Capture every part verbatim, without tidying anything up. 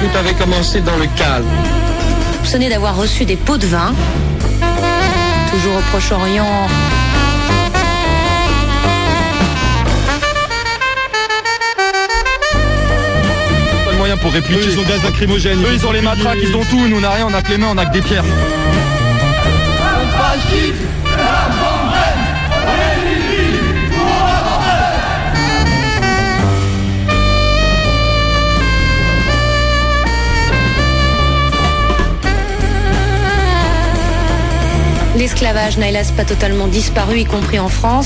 tout avait commencé dans le calme. Soupçonné d'avoir reçu des pots de vin, toujours au Proche-Orient. Pas de moyens pour répliquer. Eux, ils ont gaz lacrymogène. Eux, ils ont les matraques, ils ont tout. Nous, on n'a rien, on n'a que les mains, on n'a que des pierres. L'esclavage n'a hélas pas totalement disparu, y compris en France.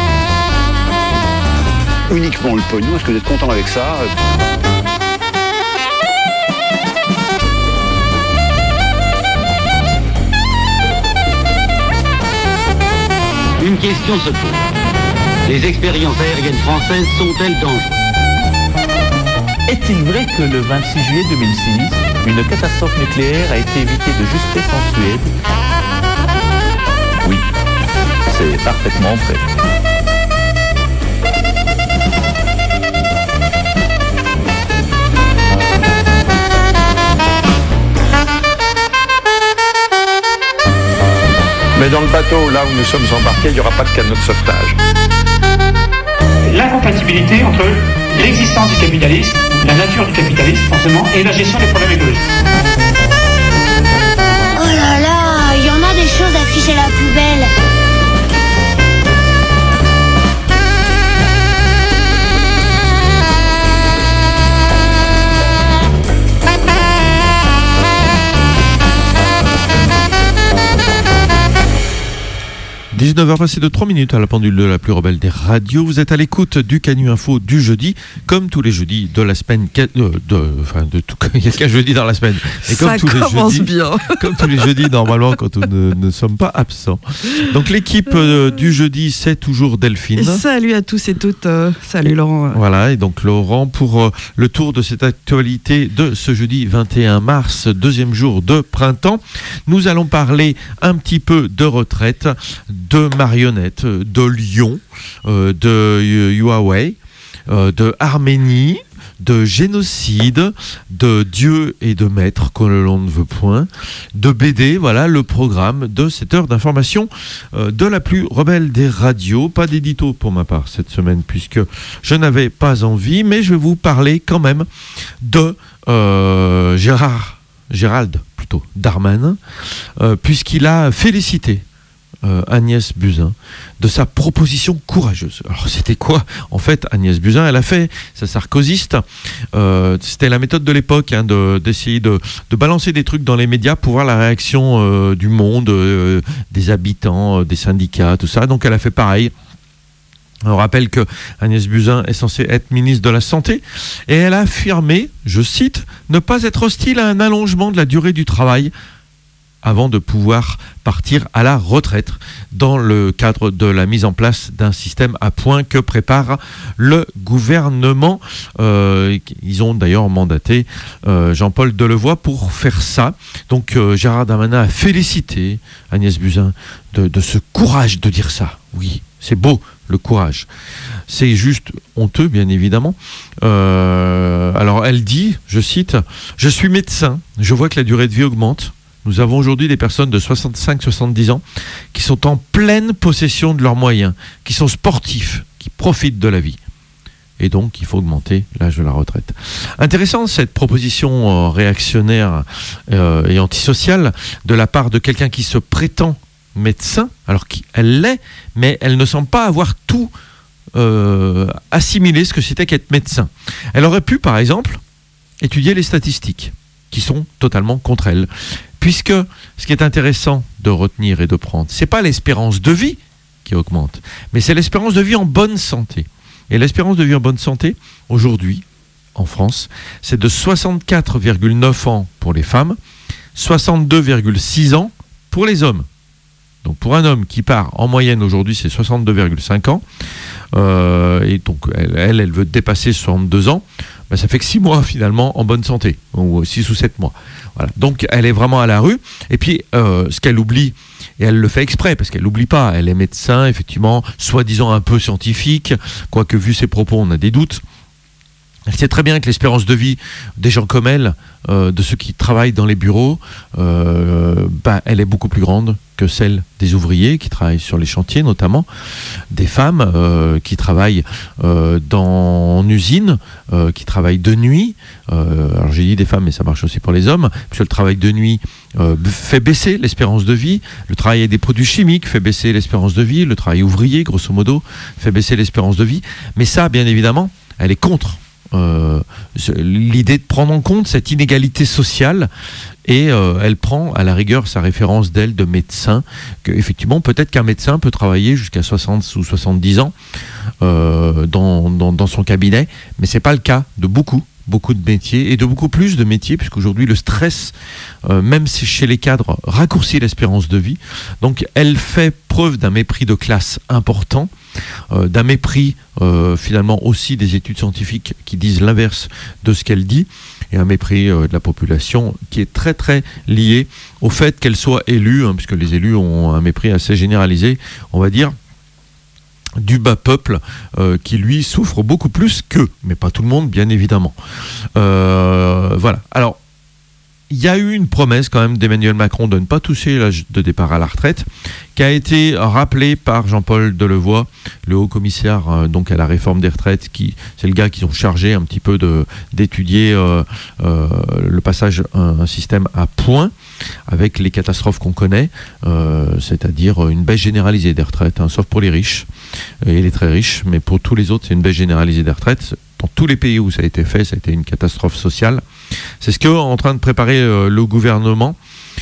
Uniquement le pognon, est-ce que vous êtes content avec ça ? Une question se pose. Les expériences aériennes françaises sont-elles dangereuses ? Est-il vrai que le vingt-six juillet deux mille six, une catastrophe nucléaire a été évitée de justesse en Suède ? Oui, c'est parfaitement vrai. Mais dans le bateau, là où nous sommes embarqués, il n'y aura pas de canot de sauvetage. L'incompatibilité entre l'existence du capitalisme, la nature du capitalisme, forcément, et la gestion des problèmes écologiques. Oh là là, il y en a des choses affichées à la poubelle. dix-neuf heures passées de trois minutes à la pendule de la plus rebelle des radios. Vous êtes à l'écoute du Canu Info du jeudi, comme tous les jeudis de la semaine. De, de, enfin, de tout, il y a qu'un jeudi dans la semaine. Et comme Ça tous commence les jeudis, bien. Comme tous les jeudis, normalement, quand nous ne, ne sommes pas absents. Donc, l'équipe euh, du jeudi, c'est toujours Delphine. Et salut à tous et toutes. Euh, salut Laurent. Voilà, et donc Laurent pour euh, le tour de cette actualité de ce jeudi vingt et un mars, deuxième jour de printemps. Nous allons parler un petit peu de retraite, de marionnettes, de Lyon, euh, de Huawei, euh, de Arménie, de génocide, de Dieu et de maître que l'on ne veut point, de B D, voilà le programme de cette heure d'information euh, de la plus rebelle des radios. Pas d'édito pour ma part cette semaine puisque je n'avais pas envie, mais je vais vous parler quand même de euh, Gérard, Gérald plutôt, Darmanin, euh, puisqu'il a félicité Euh, Agnès Buzyn de sa proposition courageuse. Alors c'était quoi en fait Agnès Buzyn? Elle a fait sa sarkozyste, euh, c'était la méthode de l'époque hein, de, d'essayer de, de balancer des trucs dans les médias pour voir la réaction euh, du monde, euh, des habitants, euh, des syndicats, tout ça. Donc elle a fait pareil. On rappelle que Agnès Buzyn est censée être ministre de la Santé et elle a affirmé, je cite, ne pas être hostile à un allongement de la durée du travail avant de pouvoir partir à la retraite dans le cadre de la mise en place d'un système à point que prépare le gouvernement. Euh, ils ont d'ailleurs mandaté euh, Jean-Paul Delevoye pour faire ça. Donc euh, Gérard Darmanin a félicité Agnès Buzyn de, de ce courage de dire ça. Oui, c'est beau le courage. C'est juste honteux, bien évidemment. Euh, alors elle dit, je cite, « Je suis médecin, je vois que la durée de vie augmente. Nous avons aujourd'hui des personnes de soixante-cinq à soixante-dix ans qui sont en pleine possession de leurs moyens, qui sont sportifs, qui profitent de la vie. Et donc, il faut augmenter l'âge de la retraite. » Intéressant cette proposition euh, réactionnaire euh, et antisociale de la part de quelqu'un qui se prétend médecin, alors qu'elle l'est, mais elle ne semble pas avoir tout euh, assimilé ce que c'était qu'être médecin. Elle aurait pu, par exemple, étudier les statistiques qui sont totalement contre elle. Puisque ce qui est intéressant de retenir et de prendre, c'est pas l'espérance de vie qui augmente, mais c'est l'espérance de vie en bonne santé. Et l'espérance de vie en bonne santé, aujourd'hui, en France, c'est de soixante-quatre virgule neuf ans pour les femmes, soixante-deux virgule six ans pour les hommes. Donc pour un homme qui part en moyenne aujourd'hui, c'est soixante-deux virgule cinq ans, euh, et donc elle, elle veut dépasser soixante-deux ans, ben ça fait que six mois finalement en bonne santé, ou six ou sept mois. Voilà. Donc elle est vraiment à la rue, et puis euh, ce qu'elle oublie, et elle le fait exprès, parce qu'elle n'oublie pas, elle est médecin, effectivement, soi-disant un peu scientifique, quoique vu ses propos on a des doutes. Elle sait très bien que l'espérance de vie des gens comme elle, euh, de ceux qui travaillent dans les bureaux, euh, bah, elle est beaucoup plus grande que celle des ouvriers qui travaillent sur les chantiers, notamment des femmes euh, qui travaillent euh, dans en usine, euh, qui travaillent de nuit. Euh, alors j'ai dit des femmes, mais ça marche aussi pour les hommes, puisque le travail de nuit euh, fait baisser l'espérance de vie. Le travail avec des produits chimiques fait baisser l'espérance de vie. Le travail ouvrier, grosso modo, fait baisser l'espérance de vie. Mais ça, bien évidemment, elle est contre euh, l'idée de prendre en compte cette inégalité sociale. Et euh, elle prend à la rigueur sa référence d'elle de médecin, que effectivement peut-être qu'un médecin peut travailler jusqu'à soixante ou soixante-dix ans euh, dans, dans, dans son cabinet, mais c'est pas le cas de beaucoup, beaucoup de métiers, et de beaucoup plus de métiers, puisqu'aujourd'hui le stress, euh, même chez les cadres, raccourcit l'espérance de vie. Donc elle fait preuve d'un mépris de classe important, euh, d'un mépris euh, finalement aussi des études scientifiques qui disent l'inverse de ce qu'elle dit, et un mépris euh, de la population qui est très très lié au fait qu'elle soit élue, hein, puisque les élus ont un mépris assez généralisé, on va dire, du bas peuple euh, qui lui souffre beaucoup plus qu'eux, mais pas tout le monde bien évidemment. Euh, voilà. Alors il y a eu une promesse quand même d'Emmanuel Macron de ne pas toucher l'âge de départ à la retraite, qui a été rappelée par Jean-Paul Delevoye, le haut commissaire euh, donc à la réforme des retraites, qui c'est le gars qui ont chargé un petit peu de d'étudier euh, euh, le passage à un, un système à point avec les catastrophes qu'on connaît, euh, c'est-à-dire une baisse généralisée des retraites, hein, sauf pour les riches et les très riches, mais pour tous les autres c'est une baisse généralisée des retraites. Dans tous les pays où ça a été fait, ça a été une catastrophe sociale. C'est ce qu'est en train de préparer euh, le gouvernement.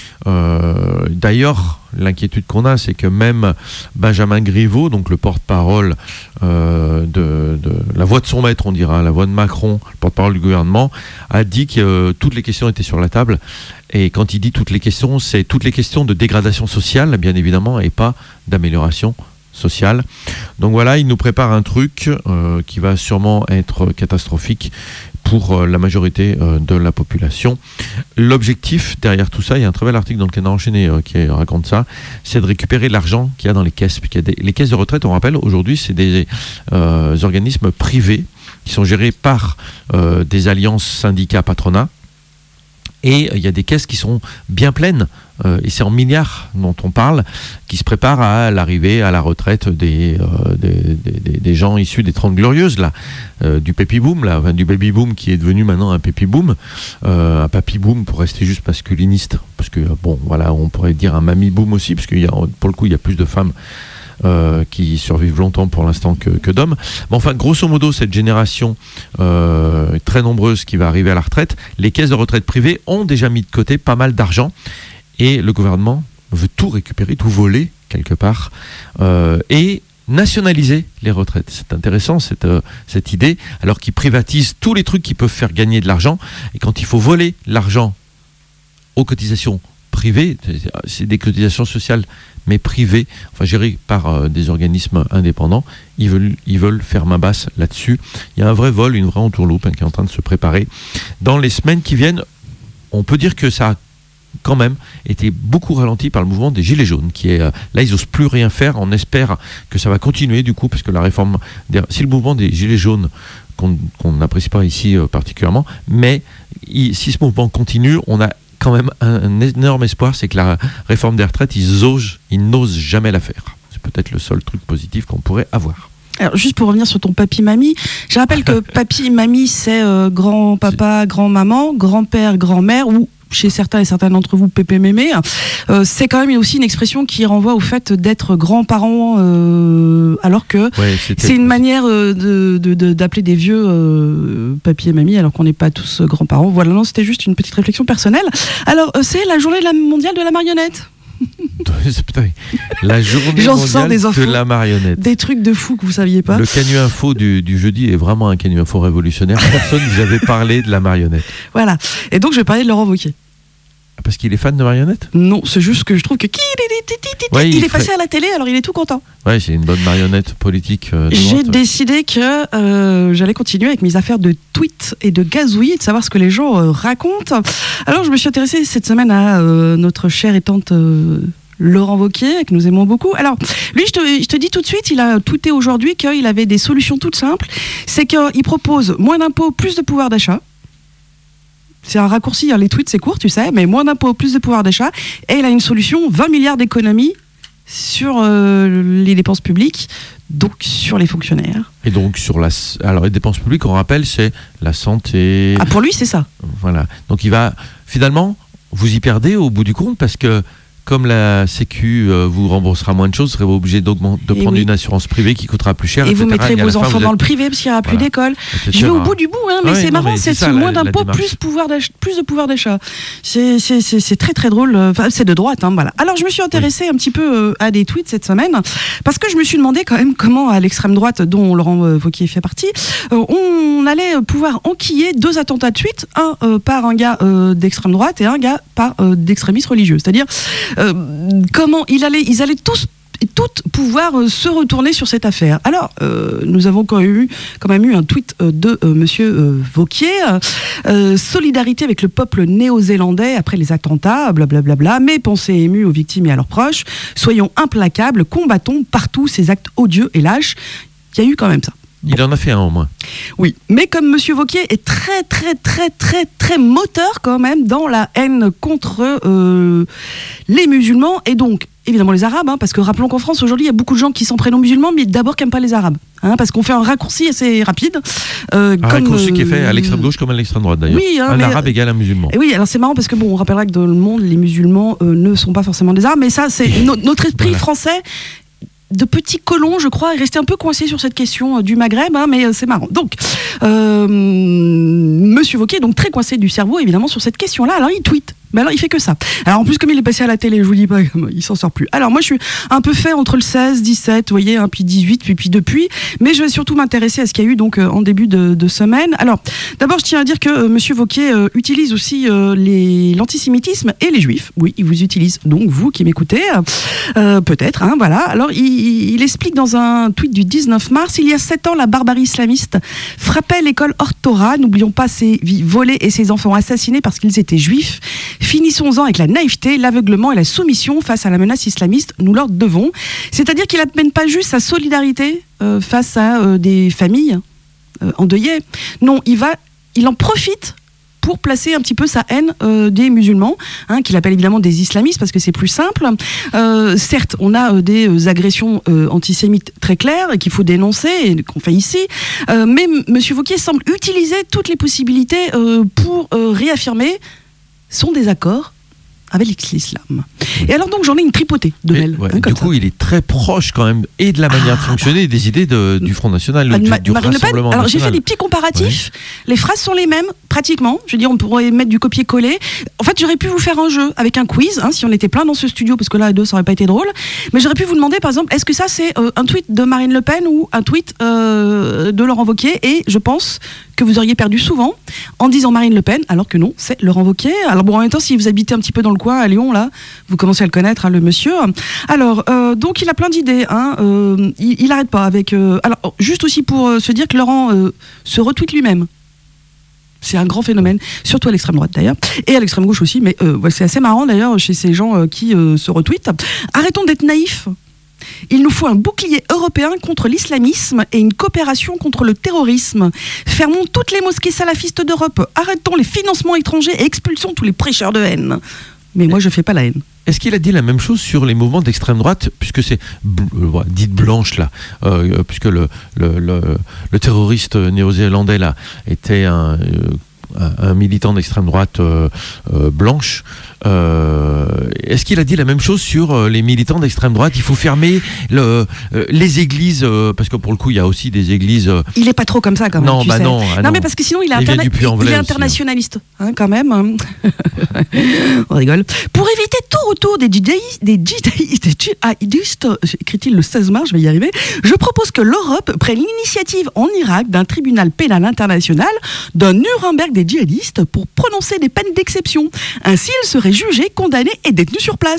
Euh, d'ailleurs, l'inquiétude qu'on a, c'est que même Benjamin Griveaux, donc le porte-parole euh, de, de la voix de son maître, on dira, la voix de Macron, le porte-parole du gouvernement, a dit que euh, toutes les questions étaient sur la table. Et quand il dit toutes les questions, c'est toutes les questions de dégradation sociale, bien évidemment, et pas d'amélioration sociale. Donc voilà, il nous prépare un truc euh, qui va sûrement être catastrophique pour euh, la majorité euh, de la population. L'objectif derrière tout ça, il y a un très bel article dans le Canard enchaîné euh, qui raconte ça, c'est de récupérer l'argent qu'il y a dans les caisses. Puis qu'il y a des, les caisses de retraite, on rappelle, aujourd'hui, c'est des euh, organismes privés qui sont gérés par euh, des alliances syndicats patronat. Et il y a des caisses qui sont bien pleines, euh, et c'est en milliards dont on parle, qui se préparent à l'arrivée à la retraite des, euh, des, des, des gens issus des Trente Glorieuses, là, euh, du Pépi Boom, là, enfin, du Baby Boom qui est devenu maintenant un Pépi Boom, euh, un Papy Boom pour rester juste masculiniste, parce que bon, voilà, on pourrait dire un Mamie Boom aussi, parce que y a, pour le coup, il y a plus de femmes Euh, qui survivent longtemps pour l'instant que, que d'hommes. Mais enfin, grosso modo, cette génération euh, très nombreuse qui va arriver à la retraite, les caisses de retraite privées ont déjà mis de côté pas mal d'argent et le gouvernement veut tout récupérer, tout voler quelque part euh, et nationaliser les retraites. C'est intéressant cette, euh, cette idée, alors qu'ils privatisent tous les trucs qui peuvent faire gagner de l'argent, et quand il faut voler l'argent aux cotisations privées, c'est des cotisations sociales mais privées, enfin gérées par euh, des organismes indépendants, ils veulent, ils veulent faire main basse là-dessus. Il y a un vrai vol, une vraie entourloupe hein, qui est en train de se préparer. Dans les semaines qui viennent, on peut dire que ça a quand même été beaucoup ralenti par le mouvement des Gilets jaunes, qui est euh, là, ils n'osent plus rien faire. On espère que ça va continuer du coup, parce que la réforme, des, si le mouvement des Gilets jaunes qu'on qu'on n'apprécie pas ici euh, particulièrement, mais il, si ce mouvement continue, on a quand même un, un énorme espoir, c'est que la réforme des retraites, ils osent, ils n'osent jamais la faire. C'est peut-être le seul truc positif qu'on pourrait avoir. Alors, juste pour revenir sur ton papy-mamie, je rappelle que papy-mamie, c'est euh, grand-papa, grand-maman, grand-père, grand-mère, ou chez certains et certains d'entre vous, pépé mémé. Euh, c'est quand même aussi une expression qui renvoie au fait d'être grands-parents, euh, alors que ouais, c'est une manière euh, de, de, de, d'appeler des vieux euh, papy et mamie, alors qu'on n'est pas tous grands-parents. Voilà, non, c'était juste une petite réflexion personnelle. Alors, euh, c'est la journée mondiale de la marionnette. La journée J'en mondiale sors des infos, de la marionnette. Des trucs de fou que vous saviez pas. Le Canu Info du, du jeudi est vraiment un Canu Info révolutionnaire. Personne ne vous avait parlé de la marionnette. Voilà. Et donc je vais parler de Laurent Wauquiez. Parce qu'il est fan de marionnettes ? Non, c'est juste que je trouve que ouais, il, il est ferait... passé à la télé, alors il est tout content. Ouais, c'est une bonne marionnette politique. Euh, J'ai décidé que euh, j'allais continuer avec mes affaires de tweets et de gazouillis, et de savoir ce que les gens euh, racontent. Alors je me suis intéressée cette semaine à euh, notre chère et tante euh, Laurent Wauquiez, que nous aimons beaucoup. Alors, lui, je te, je te dis tout de suite, il a tweeté aujourd'hui qu'il avait des solutions toutes simples. C'est qu'il propose moins d'impôts, plus de pouvoir d'achat. C'est un raccourci, hein, les tweets c'est court, tu sais, mais moins d'impôts, plus de pouvoir d'achat. Et il a une solution, vingt milliards d'économies sur euh, les dépenses publiques, donc sur les fonctionnaires. Et donc sur la, alors les dépenses publiques, on rappelle, c'est la santé. Ah, pour lui, c'est ça. Voilà. Donc il va, finalement, vous y perdez au bout du compte parce que comme la Sécu euh, vous remboursera moins de choses, vous serez obligé de prendre oui. une assurance privée qui coûtera plus cher. Et et cetera. vous mettrez et vos enfants êtes... dans le privé parce qu'il n'y aura plus voilà, d'école. Je vais au bout du bout, hein, mais ouais, c'est non, marrant, mais c'est, c'est ça, moins d'impôts, plus, plus de pouvoir d'achat. C'est, c'est, c'est, c'est très très drôle. Enfin, c'est de droite, hein, voilà. Alors je me suis intéressée oui. un petit peu euh, à des tweets cette semaine parce que je me suis demandé quand même comment à l'extrême droite, dont Laurent euh, Wauquiez fait partie, euh, on allait pouvoir enquiller deux attentats de suite, un euh, par un gars euh, d'extrême droite et un gars par euh, d'extrémisme religieux. C'est-à-dire euh, comment il allait, ils allaient tous et toutes pouvoir euh, se retourner sur cette affaire. Alors, euh, nous avons quand même eu, quand même eu un tweet euh, de euh, monsieur euh, Wauquiez, euh, solidarité avec le peuple néo-zélandais après les attentats, blablabla, bla bla, mes pensées émues aux victimes et à leurs proches, soyons implacables, combattons partout ces actes odieux et lâches. Il y a eu quand même ça. Bon. Il en a fait un au moins. Oui, mais comme monsieur Wauquiez est très très très très très moteur quand même dans la haine contre euh, les musulmans et donc évidemment les arabes, hein, parce que rappelons qu'en France aujourd'hui il y a beaucoup de gens qui sont prénoms musulmans mais d'abord qui n'aiment pas les arabes, hein, parce qu'on fait un raccourci assez rapide. Euh, un comme, raccourci euh, qui est fait à l'extrême gauche comme à l'extrême droite d'ailleurs. Oui, hein, un mais, arabe égale un musulman. Et oui, alors c'est marrant parce que bon, on rappellera que dans le monde les musulmans euh, ne sont pas forcément des arabes, mais ça c'est no- notre esprit voilà. français. De petits colons, je crois, est resté un peu coincé sur cette question euh, du Maghreb, hein, mais euh, c'est marrant. Donc, euh, monsieur Wauquiez est donc très coincé du cerveau, évidemment, sur cette question-là. Alors, il tweet. Mais alors, il fait que ça. Alors, en plus, comme il est passé à la télé, je vous dis pas, il s'en sort plus. Alors, moi, je suis un peu fait entre le seize, dix-sept, vous voyez, hein, puis dix-huit, puis, puis depuis. Mais je vais surtout m'intéresser à ce qu'il y a eu donc euh, en début de, de semaine. Alors, d'abord, je tiens à dire que euh, monsieur Wauquiez euh, utilise aussi euh, les, l'antisémitisme et les juifs. Oui, il vous utilise. Donc, vous qui m'écoutez, euh, peut-être, hein, voilà. Alors, il, il explique dans un tweet du dix-neuf mars, il y a sept ans, la barbarie islamiste frappait l'école Hort-Torah. N'oublions pas ses vies volées et ses enfants assassinés parce qu'ils étaient juifs. Finissons-en avec la naïveté, l'aveuglement et la soumission face à la menace islamiste, nous leur devons. C'est-à-dire qu'il n'amène pas juste sa solidarité euh, face à euh, des familles euh, endeuillées. Non, il, va, il en profite pour placer un petit peu sa haine euh, des musulmans, hein, qu'il appelle évidemment des islamistes parce que c'est plus simple. Euh, certes, on a euh, des euh, agressions euh, antisémites très claires et qu'il faut dénoncer et qu'on fait ici, euh, mais M. Wauquiez semble utiliser toutes les possibilités euh, pour euh, réaffirmer son désaccord avec l'islam. Et alors donc j'en ai une tripotée de mails. Ouais, hein, du coup, ça. il est très proche quand même et de la manière ah, de fonctionner et des idées de, du Front National, ah, du, Ma- du Marine Le Pen. Rassemblement Alors National. j'ai fait des petits comparatifs. Ouais. Les phrases sont les mêmes pratiquement. Je veux dire, on pourrait mettre du copier-coller. En fait, j'aurais pu vous faire un jeu avec un quiz, hein, si on était plein dans ce studio, parce que là, à deux, ça aurait pas été drôle. Mais j'aurais pu vous demander, par exemple, est-ce que ça c'est euh, un tweet de Marine Le Pen ou un tweet euh, de Laurent Wauquiez? Et je pense que vous auriez perdu souvent en disant Marine Le Pen, alors que non, c'est Laurent Wauquiez. Alors bon, en même temps, si vous habitez un petit peu dans le coin, à Lyon, là, vous commencez à le connaître, hein, le monsieur. Alors, euh, donc, il a plein d'idées. Hein, euh, il, il arrête pas avec... Euh, alors, juste aussi pour euh, se dire que Laurent euh, se retweet lui-même. C'est un grand phénomène, surtout à l'extrême droite d'ailleurs, et à l'extrême gauche aussi, mais euh, c'est assez marrant d'ailleurs chez ces gens euh, qui euh, se retweetent. Arrêtons d'être naïfs. Il nous faut un bouclier européen contre l'islamisme et une coopération contre le terrorisme. Fermons toutes les mosquées salafistes d'Europe. Arrêtons les financements étrangers et expulsons tous les prêcheurs de haine. Mais moi, je fais pas la haine. Est-ce qu'il a dit la même chose sur les mouvements d'extrême droite, puisque c'est euh, dite blanche là, euh, puisque le, le, le, le terroriste néo-zélandais là était un, euh, un militant d'extrême droite euh, euh, blanche. Euh, est-ce qu'il a dit la même chose sur euh, les militants d'extrême droite? Il faut fermer le, euh, les églises, euh, parce que pour le coup, il y a aussi des églises. Euh... Il est pas trop comme ça quand même. Non, tu bah sais. non, ah non. non, mais parce que sinon il est, il interna- il est internationaliste, hein, quand même. On rigole. Pour éviter tout retour des djihadistes, des djihadistes, des djihadistes, écrit-il le seize mars, je vais y arriver. Je propose que l'Europe prenne l'initiative en Irak d'un tribunal pénal international, d'un Nuremberg des djihadistes, pour prononcer des peines d'exception. Ainsi, ils seraient jugés, condamnés et détenus sur place.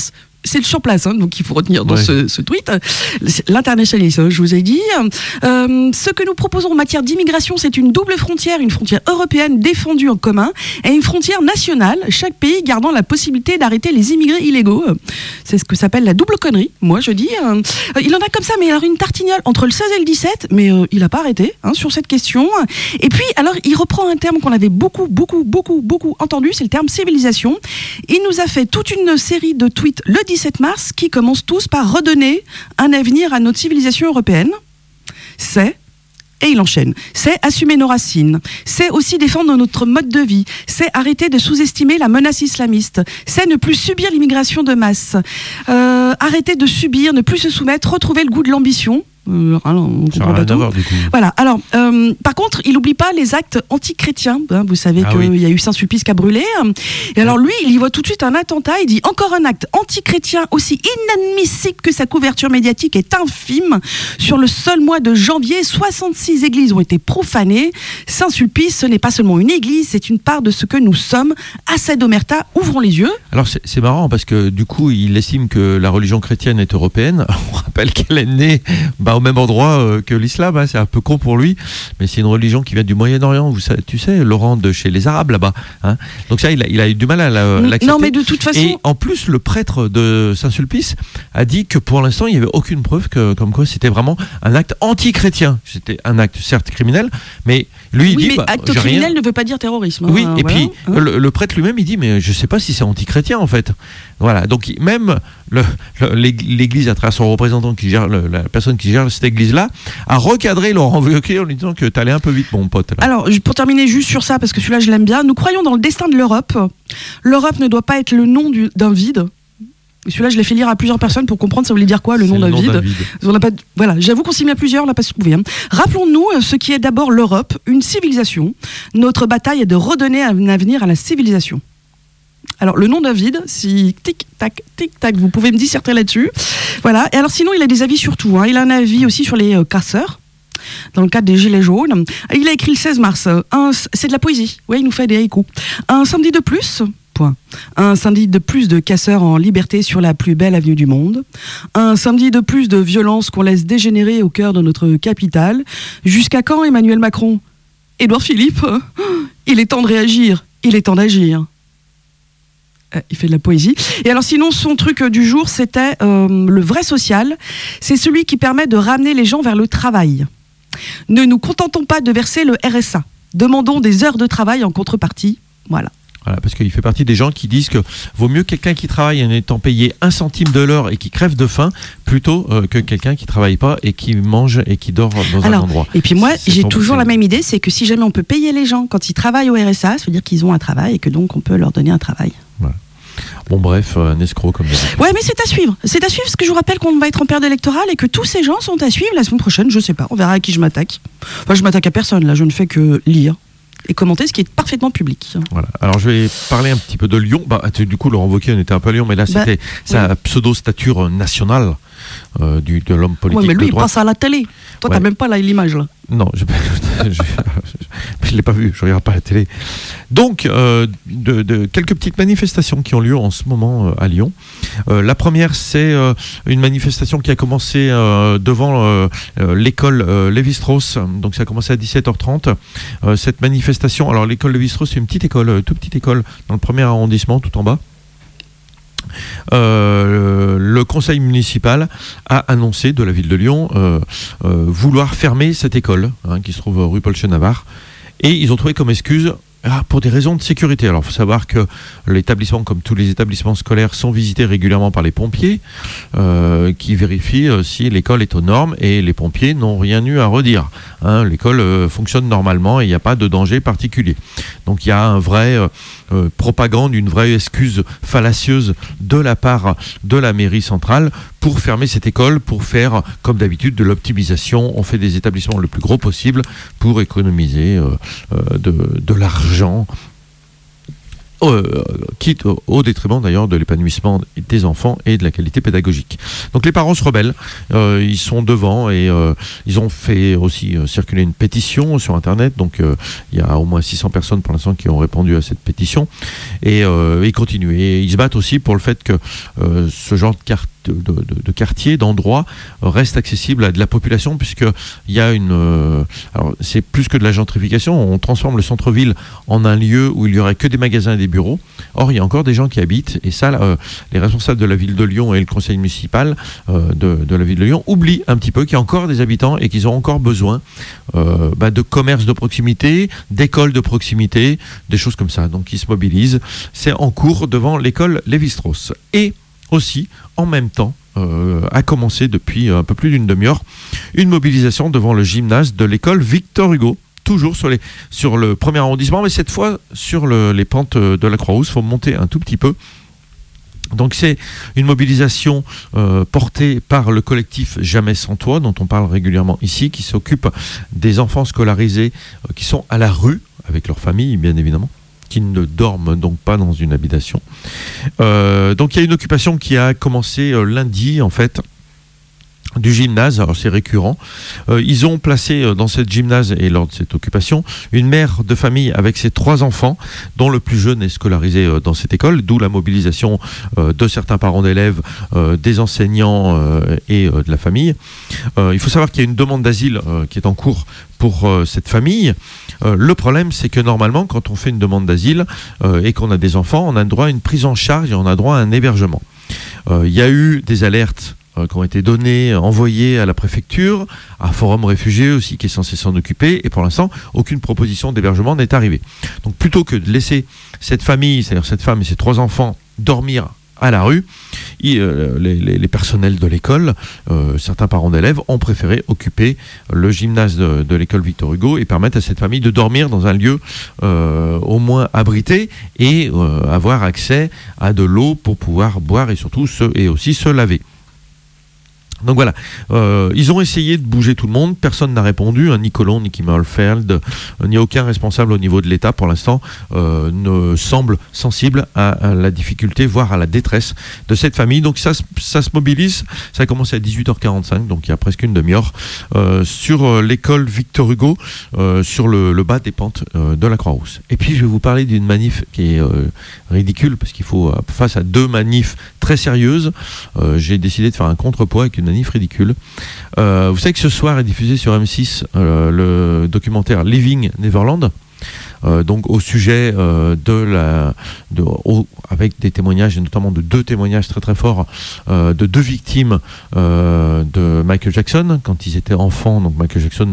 c'est sur place, hein, donc il faut retenir dans Ouais. ce, ce tweet. L'internationalisme, je vous ai dit. Euh, ce que nous proposons en matière d'immigration, c'est une double frontière, une frontière européenne défendue en commun et une frontière nationale, chaque pays gardant la possibilité d'arrêter les immigrés illégaux. C'est ce que s'appelle la double connerie, moi je dis. Euh, il en a comme ça, mais alors une tartignole entre le seize et le dix-sept, mais euh, il n'a pas arrêté hein, sur cette question. Et puis, alors, il reprend un terme qu'on avait beaucoup, beaucoup, beaucoup, beaucoup entendu, c'est le terme civilisation. Il nous a fait toute une série de tweets le dix-sept mars qui commencent tous par redonner un avenir à notre civilisation européenne. C'est, et il enchaîne, c'est assumer nos racines, c'est aussi défendre notre mode de vie, c'est arrêter de sous-estimer la menace islamiste, c'est ne plus subir l'immigration de masse, euh, arrêter de subir, ne plus se soumettre, retrouver le goût de l'ambition. Euh, on Ça comprend n'a rien pas à tout. voir du coup. Voilà. Alors, euh, par contre, il n'oublie pas les actes anti-chrétiens. Hein, vous savez Ah qu'il oui. y a eu Saint-Sulpice qui a brûlé. Et alors, lui, il y voit tout de suite un attentat. Il dit encore un acte anti-chrétien aussi inadmissible que sa couverture médiatique est infime. Sur le seul mois de janvier, soixante-six églises ont été profanées. Saint-Sulpice, ce n'est pas seulement une église, c'est une part de ce que nous sommes. Assez d'omerta, ouvrons les yeux. Alors c'est c'est marrant parce que du coup il estime que la religion chrétienne est européenne. On rappelle qu'elle est née bah, au même endroit euh, que l'islam, hein. C'est un peu con pour lui, mais c'est une religion qui vient du Moyen-Orient, vous savez, tu sais, Laurent, de chez les Arabes là-bas. Hein. Donc ça il a, il a eu du mal à la- l'accepter. Non, mais de toute façon. Et en plus le prêtre de Saint-Sulpice a dit que pour l'instant il n'y avait aucune preuve que, comme quoi c'était vraiment un acte anti-chrétien. C'était un acte certes criminel, mais lui il oui, dit mais bah, acte j'ai rien. criminel ne veut pas dire terrorisme. Oui, hein, et voilà, puis hein. le, le prêtre lui-même il dit mais je sais pas si c'est anti-chrétien en fait. Voilà, donc il- même le- le- l'ég- l'église à travers son représentant qui gère le- la personne qui gère cette église-là a recadré Laurent Wauquiez en lui disant que t'allais un peu vite mon pote. Là. Alors, pour terminer juste sur ça, parce que celui-là je l'aime bien, nous croyons dans le destin de l'Europe. L'Europe ne doit pas être le nom du- d'un vide. Et celui-là, je l'ai fait lire à plusieurs personnes pour comprendre ça voulait dire quoi, le C'est nom d'un vide. vide. On n'a pas, voilà, j'avoue qu'on s'y met à plusieurs, on l'a pas trouvé. Hein. Rappelons-nous euh, ce qui est d'abord l'Europe, une civilisation. Notre bataille est de redonner un avenir à la civilisation. Alors, le nom d'un vide, si tic-tac, tic-tac, vous pouvez me disserter là-dessus. Voilà. Et alors, sinon, il a des avis sur tout. Hein. Il a un avis aussi sur les euh, casseurs, dans le cadre des Gilets jaunes. Il a écrit le seize mars. euh, un- c'est de la poésie. Oui, il nous fait des haïkus. Un samedi de plus. Point. Un samedi de plus de casseurs en liberté sur la plus belle avenue du monde. Un samedi de plus de violence qu'on laisse dégénérer au cœur de notre capitale. Jusqu'à quand, Emmanuel Macron ? Édouard Philippe ? Il est temps de réagir. Il est temps d'agir. Euh, il fait de la poésie. Et alors sinon, son truc euh, du jour, c'était euh, le vrai social. C'est celui qui permet de ramener les gens vers le travail. Ne nous contentons pas de verser le R S A. Demandons des heures de travail en contrepartie. Voilà. Voilà, parce qu'il fait partie des gens qui disent que vaut mieux quelqu'un qui travaille en étant payé un centime de l'heure et qui crève de faim plutôt euh, que quelqu'un qui travaille pas et qui mange et qui dort dans Alors, un endroit. Et puis moi, C'est j'ai son- toujours c'est- la même idée, c'est que si jamais on peut payer les gens quand ils travaillent au R S A, ça veut dire qu'ils ont un travail et que donc on peut leur donner un travail. Bon bref, euh, un escroc comme d'habitude. Ouais, mais c'est à suivre. C'est à suivre parce que je vous rappelle qu'on va être en période électorale et que tous ces gens sont à suivre la semaine prochaine. Je sais pas, on verra à qui je m'attaque. Enfin, je m'attaque à personne là, je ne fais que lire et commenter ce qui est parfaitement public. Voilà. Alors je vais parler un petit peu de Lyon. Bah, tu- du coup, Laurent Wauquiez on était un peu à Lyon, mais là Bah, c'était sa pseudo-stature nationale euh, du, de l'homme politique Ouais, mais lui, de il droite. passe à la télé. Toi, Ouais. t'as même pas là l'image là. Non, je ne l'ai pas vu, je regarde pas la télé. Donc, euh, de, de quelques petites manifestations qui ont lieu en ce moment euh, à Lyon. Euh, la première, c'est euh, une manifestation qui a commencé euh, devant euh, euh, l'école euh, Lévi-Strauss. Donc, ça a commencé à dix-sept heures trente. Euh, cette manifestation, alors l'école Lévi-Strauss, c'est une petite école, euh, toute petite école, dans le premier arrondissement, tout en bas. Euh, le conseil municipal a annoncé de la ville de Lyon euh, euh, vouloir fermer cette école hein, qui se trouve rue Paul Chenavard et ils ont trouvé comme excuse ah, pour des raisons de sécurité. Alors il faut savoir que l'établissement, comme tous les établissements scolaires, sont visités régulièrement par les pompiers euh, qui vérifient euh, si l'école est aux normes et les pompiers n'ont rien eu à redire. Hein, l'école euh, fonctionne normalement et il n'y a pas de danger particulier. Donc il y a un vrai euh, euh, propagande, une vraie excuse fallacieuse de la part de la mairie centrale pour fermer cette école, pour faire comme d'habitude de l'optimisation. On fait des établissements le plus gros possible pour économiser euh, euh, de, de l'argent Euh, quitte au, au détriment d'ailleurs de l'épanouissement des enfants et de la qualité pédagogique. Donc les parents se rebellent, euh, ils sont devant et euh, ils ont fait aussi euh, circuler une pétition sur internet, donc euh, il y a au moins six cents personnes pour l'instant qui ont répondu à cette pétition et euh, ils continuent et ils se battent aussi pour le fait que euh, ce genre de carte De, de, de quartier, d'endroits euh, reste accessible à de la population, puisqu'il y a une... Euh, alors c'est plus que de la gentrification, on transforme le centre-ville en un lieu où il n'y aurait que des magasins et des bureaux. Or, il y a encore des gens qui habitent, et ça, euh, les responsables de la ville de Lyon et le conseil municipal euh, de, de la ville de Lyon oublient un petit peu qu'il y a encore des habitants et qu'ils ont encore besoin euh, bah, de commerces de proximité, d'écoles de proximité, des choses comme ça. Donc ils se mobilisent. C'est en cours devant l'école Lévi-Strauss. Et aussi, en même temps, euh, a commencé depuis un peu plus d'une demi-heure, une mobilisation devant le gymnase de l'école Victor Hugo, toujours sur, les, sur le premier arrondissement, mais cette fois sur le, les pentes de la Croix-Rousse. Il faut monter un tout petit peu. Donc c'est une mobilisation euh, portée par le collectif Jamais sans toi, dont on parle régulièrement ici, qui s'occupe des enfants scolarisés euh, qui sont à la rue, avec leur famille bien évidemment, qui ne dorment donc pas dans une habitation. Euh, donc il y a une occupation qui a commencé euh, lundi en fait, du gymnase, alors c'est récurrent. Euh, ils ont placé euh, dans cette gymnase et lors de cette occupation une mère de famille avec ses trois enfants, dont le plus jeune est scolarisé euh, dans cette école, d'où la mobilisation euh, de certains parents d'élèves, euh, des enseignants euh, et euh, de la famille. Euh, il faut savoir qu'il y a une demande d'asile euh, qui est en cours pour euh, cette famille. Euh, le problème, c'est que normalement, quand on fait une demande d'asile euh, et qu'on a des enfants, on a droit à une prise en charge et on a droit à un hébergement. Euh, il y a eu des alertes qui ont été donnés, envoyés à la préfecture, à Forum Réfugiés aussi qui est censé s'en occuper, et pour l'instant aucune proposition d'hébergement n'est arrivée. Donc plutôt que de laisser cette famille, c'est-à-dire cette femme et ses trois enfants dormir à la rue, et, euh, les, les, les personnels de l'école, euh, certains parents d'élèves ont préféré occuper le gymnase de, de l'école Victor Hugo et permettre à cette famille de dormir dans un lieu euh, au moins abrité et euh, avoir accès à de l'eau pour pouvoir boire et surtout se, et aussi se laver. Donc voilà, euh, ils ont essayé de bouger tout le monde, personne n'a répondu, hein, ni Colomb, ni Kimmelfeld, euh, ni aucun responsable au niveau de l'État pour l'instant euh, ne semble sensible à, à la difficulté, voire à la détresse de cette famille. Donc ça, ça se mobilise, ça a commencé à dix-huit heures quarante-cinq, donc il y a presque une demi-heure, euh, sur euh, l'école Victor Hugo, euh, sur le, le bas des pentes euh, de la Croix-Rousse. Et puis je vais vous parler d'une manif qui est euh, ridicule, parce qu'il faut, face à deux manifs très sérieuses, euh, j'ai décidé de faire un contrepoids avec une manif ridicule. Euh, vous savez que ce soir est diffusé sur M six euh, le documentaire Living Neverland, euh, donc au sujet euh, de la, de, au, avec des témoignages et notamment de deux témoignages très très forts euh, de deux victimes euh, de Michael Jackson quand ils étaient enfants. Donc Michael Jackson,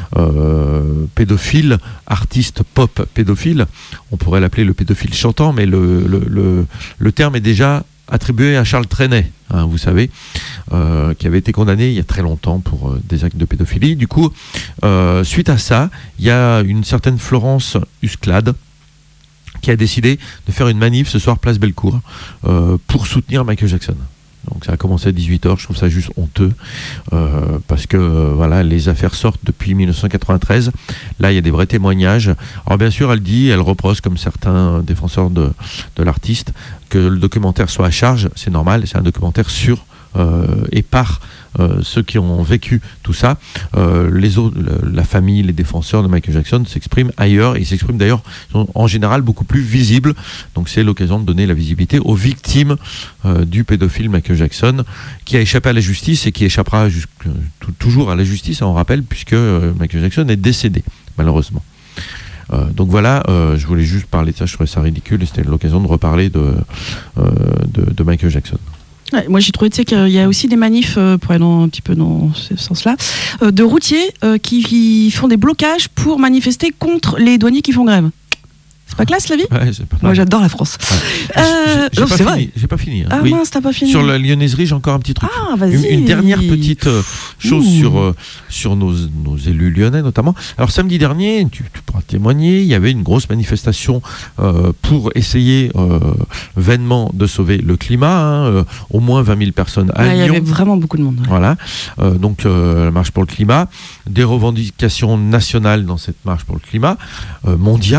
euh, pédophile, artiste pop pédophile. On pourrait l'appeler le pédophile chantant, mais le, le, le, le terme est déjà attribué à Charles Trenet, hein, vous savez, euh, qui avait été condamné il y a très longtemps pour euh, des actes de pédophilie. Du coup, euh, suite à ça, il y a une certaine Florence Usclade qui a décidé de faire une manif ce soir place Bellecour euh, pour soutenir Michael Jackson. Donc ça a commencé à dix-huit heures, je trouve ça juste honteux, euh, parce que euh, voilà, les affaires sortent depuis mille neuf cent quatre-vingt-treize, là il y a des vrais témoignages. Alors bien sûr elle dit, elle reproche comme certains défenseurs de, de l'artiste, que le documentaire soit à charge, c'est normal, c'est un documentaire sur euh, et par euh, ceux qui ont vécu tout ça. Euh, les autres, la famille, les défenseurs de Michael Jackson s'expriment ailleurs, et ils s'expriment d'ailleurs sont en général beaucoup plus visibles, donc c'est l'occasion de donner la visibilité aux victimes euh, du pédophile Michael Jackson, qui a échappé à la justice et qui échappera toujours à la justice, on rappelle, puisque euh, Michael Jackson est décédé malheureusement. Euh, donc voilà, euh, je voulais juste parler de ça, je trouvais ça ridicule et c'était l'occasion de reparler de, euh, de, de Michael Jackson. Ouais, moi j'ai trouvé tu sais, qu'il y a aussi des manifs, euh, pour aller dans, un petit peu dans ce sens-là, euh, de routiers euh, qui, qui font des blocages pour manifester contre les douaniers qui font grève. C'est pas classe la vie ? Ouais, c'est pas Moi j'adore la France. Ouais. Euh, j'ai, j'ai, non, pas c'est fini, vrai. j'ai pas fini. Hein. Ah oui. mince, t'as pas fini. Sur la lyonnaiserie, j'ai encore un petit truc. Ah, vas-y. Une, une dernière petite euh, chose sur, euh, sur nos, nos élus lyonnais notamment. Alors samedi dernier, tu, tu pourras témoigner, il y avait une grosse manifestation euh, pour essayer euh, vainement de sauver le climat. Hein, euh, au moins vingt mille personnes à ouais, Lyon. Il y avait vraiment beaucoup de monde. Ouais. Voilà. Euh, donc euh, la marche pour le climat, des revendications nationales dans cette marche pour le climat, euh, mondiale,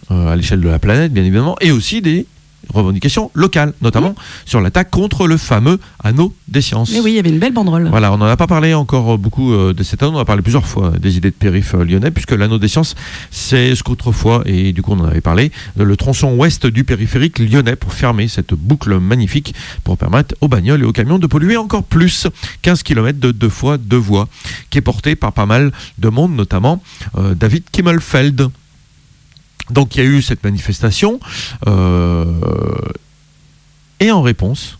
euh, à l'échelle de la planète, bien évidemment, et aussi des revendications locales, notamment mmh. sur l'attaque contre le fameux anneau des sciences. Mais oui, il y avait une belle banderole. Voilà, on n'en a pas parlé encore beaucoup euh, de cette année, on en a parlé plusieurs fois des idées de périph' euh, lyonnais, puisque l'anneau des sciences, c'est ce qu'autrefois, et du coup on en avait parlé, le tronçon ouest du périphérique lyonnais pour fermer cette boucle magnifique, pour permettre aux bagnoles et aux camions de polluer encore plus. quinze kilomètres de deux fois deux voies, qui est porté par pas mal de monde, notamment euh, David Kimmelfeld. Donc il y a eu cette manifestation euh, et en réponse,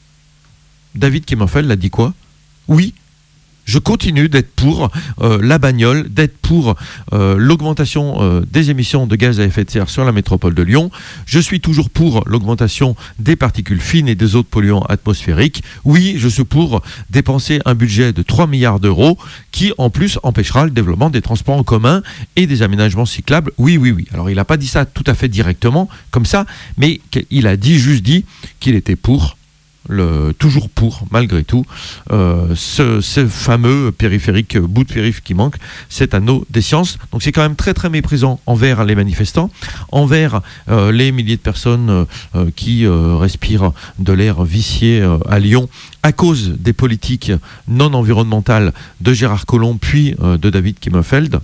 David Kimmelfeld a dit quoi ? Oui, je continue d'être pour euh, la bagnole, d'être pour euh, l'augmentation euh, des émissions de gaz à effet de serre sur la métropole de Lyon. Je suis toujours pour l'augmentation des particules fines et des autres polluants atmosphériques. Oui, je suis pour dépenser un budget de trois milliards d'euros qui, en plus, empêchera le développement des transports en commun et des aménagements cyclables. Oui, oui, oui. Alors, il n'a pas dit ça tout à fait directement, comme ça, mais il a dit, juste dit qu'il était pour Le, toujours pour, malgré tout, euh, ce, ce fameux périphérique, bout de périph' qui manque, cet anneau des sciences. Donc c'est quand même très très méprisant envers les manifestants, envers euh, les milliers de personnes euh, qui euh, respirent de l'air vicié euh, à Lyon à cause des politiques non environnementales de Gérard Collomb puis euh, de David Kimmelfeld.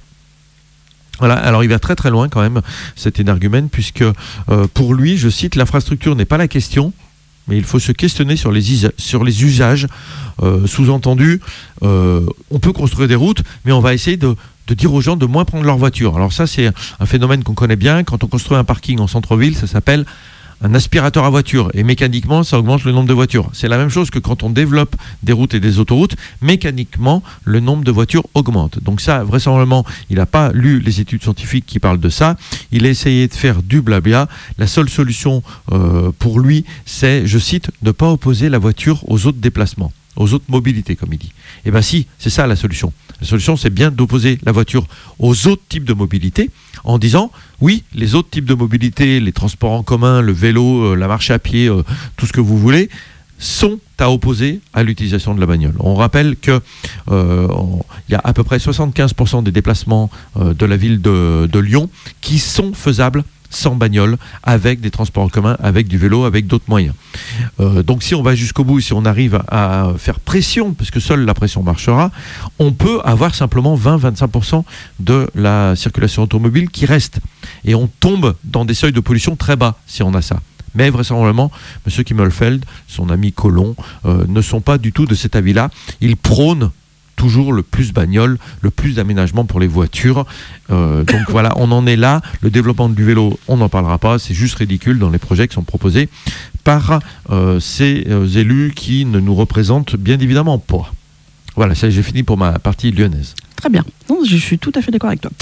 Voilà, alors il va très très loin quand même cet énergumène, puisque euh, pour lui, je cite, l'infrastructure n'est pas la question, mais il faut se questionner sur les, isa- sur les usages. Euh, sous-entendu, euh, on peut construire des routes, mais on va essayer de, de dire aux gens de moins prendre leur voiture. Alors ça, c'est un phénomène qu'on connaît bien. Quand on construit un parking en centre-ville, ça s'appelle un aspirateur à voiture. Et mécaniquement, ça augmente le nombre de voitures. C'est la même chose que quand on développe des routes et des autoroutes. Mécaniquement, le nombre de voitures augmente. Donc ça, vraisemblablement, il n'a pas lu les études scientifiques qui parlent de ça. Il a essayé de faire du blabla. La seule solution euh, pour lui, c'est, je cite, ne pas opposer la voiture aux autres déplacements, aux autres mobilités, comme il dit. Eh bien si, c'est ça la solution. La solution, c'est bien d'opposer la voiture aux autres types de mobilité en disant, oui, les autres types de mobilité, les transports en commun, le vélo, la marche à pied, euh, tout ce que vous voulez, sont à opposer à l'utilisation de la bagnole. On rappelle qu'il euh, y a à peu près soixante-quinze pour cent des déplacements euh, de la ville de, de Lyon qui sont faisables sans bagnole, avec des transports en commun, avec du vélo, avec d'autres moyens. Euh, donc si on va jusqu'au bout, si on arrive à faire pression, parce que seule la pression marchera, on peut avoir simplement vingt à vingt-cinq pour cent de la circulation automobile qui reste. Et on tombe dans des seuils de pollution très bas si on a ça. Mais vraisemblablement, M. Kimmelfeld, son ami Collomb, euh, ne sont pas du tout de cet avis-là. Ils prônent toujours le plus bagnole, le plus d'aménagement pour les voitures. Euh, donc voilà, on en est là. Le développement du vélo, on n'en parlera pas. C'est juste ridicule dans les projets qui sont proposés par euh, ces euh, élus qui ne nous représentent bien évidemment pas. Voilà, ça, j'ai fini pour ma partie lyonnaise. Très bien. Non, je suis tout à fait d'accord avec toi.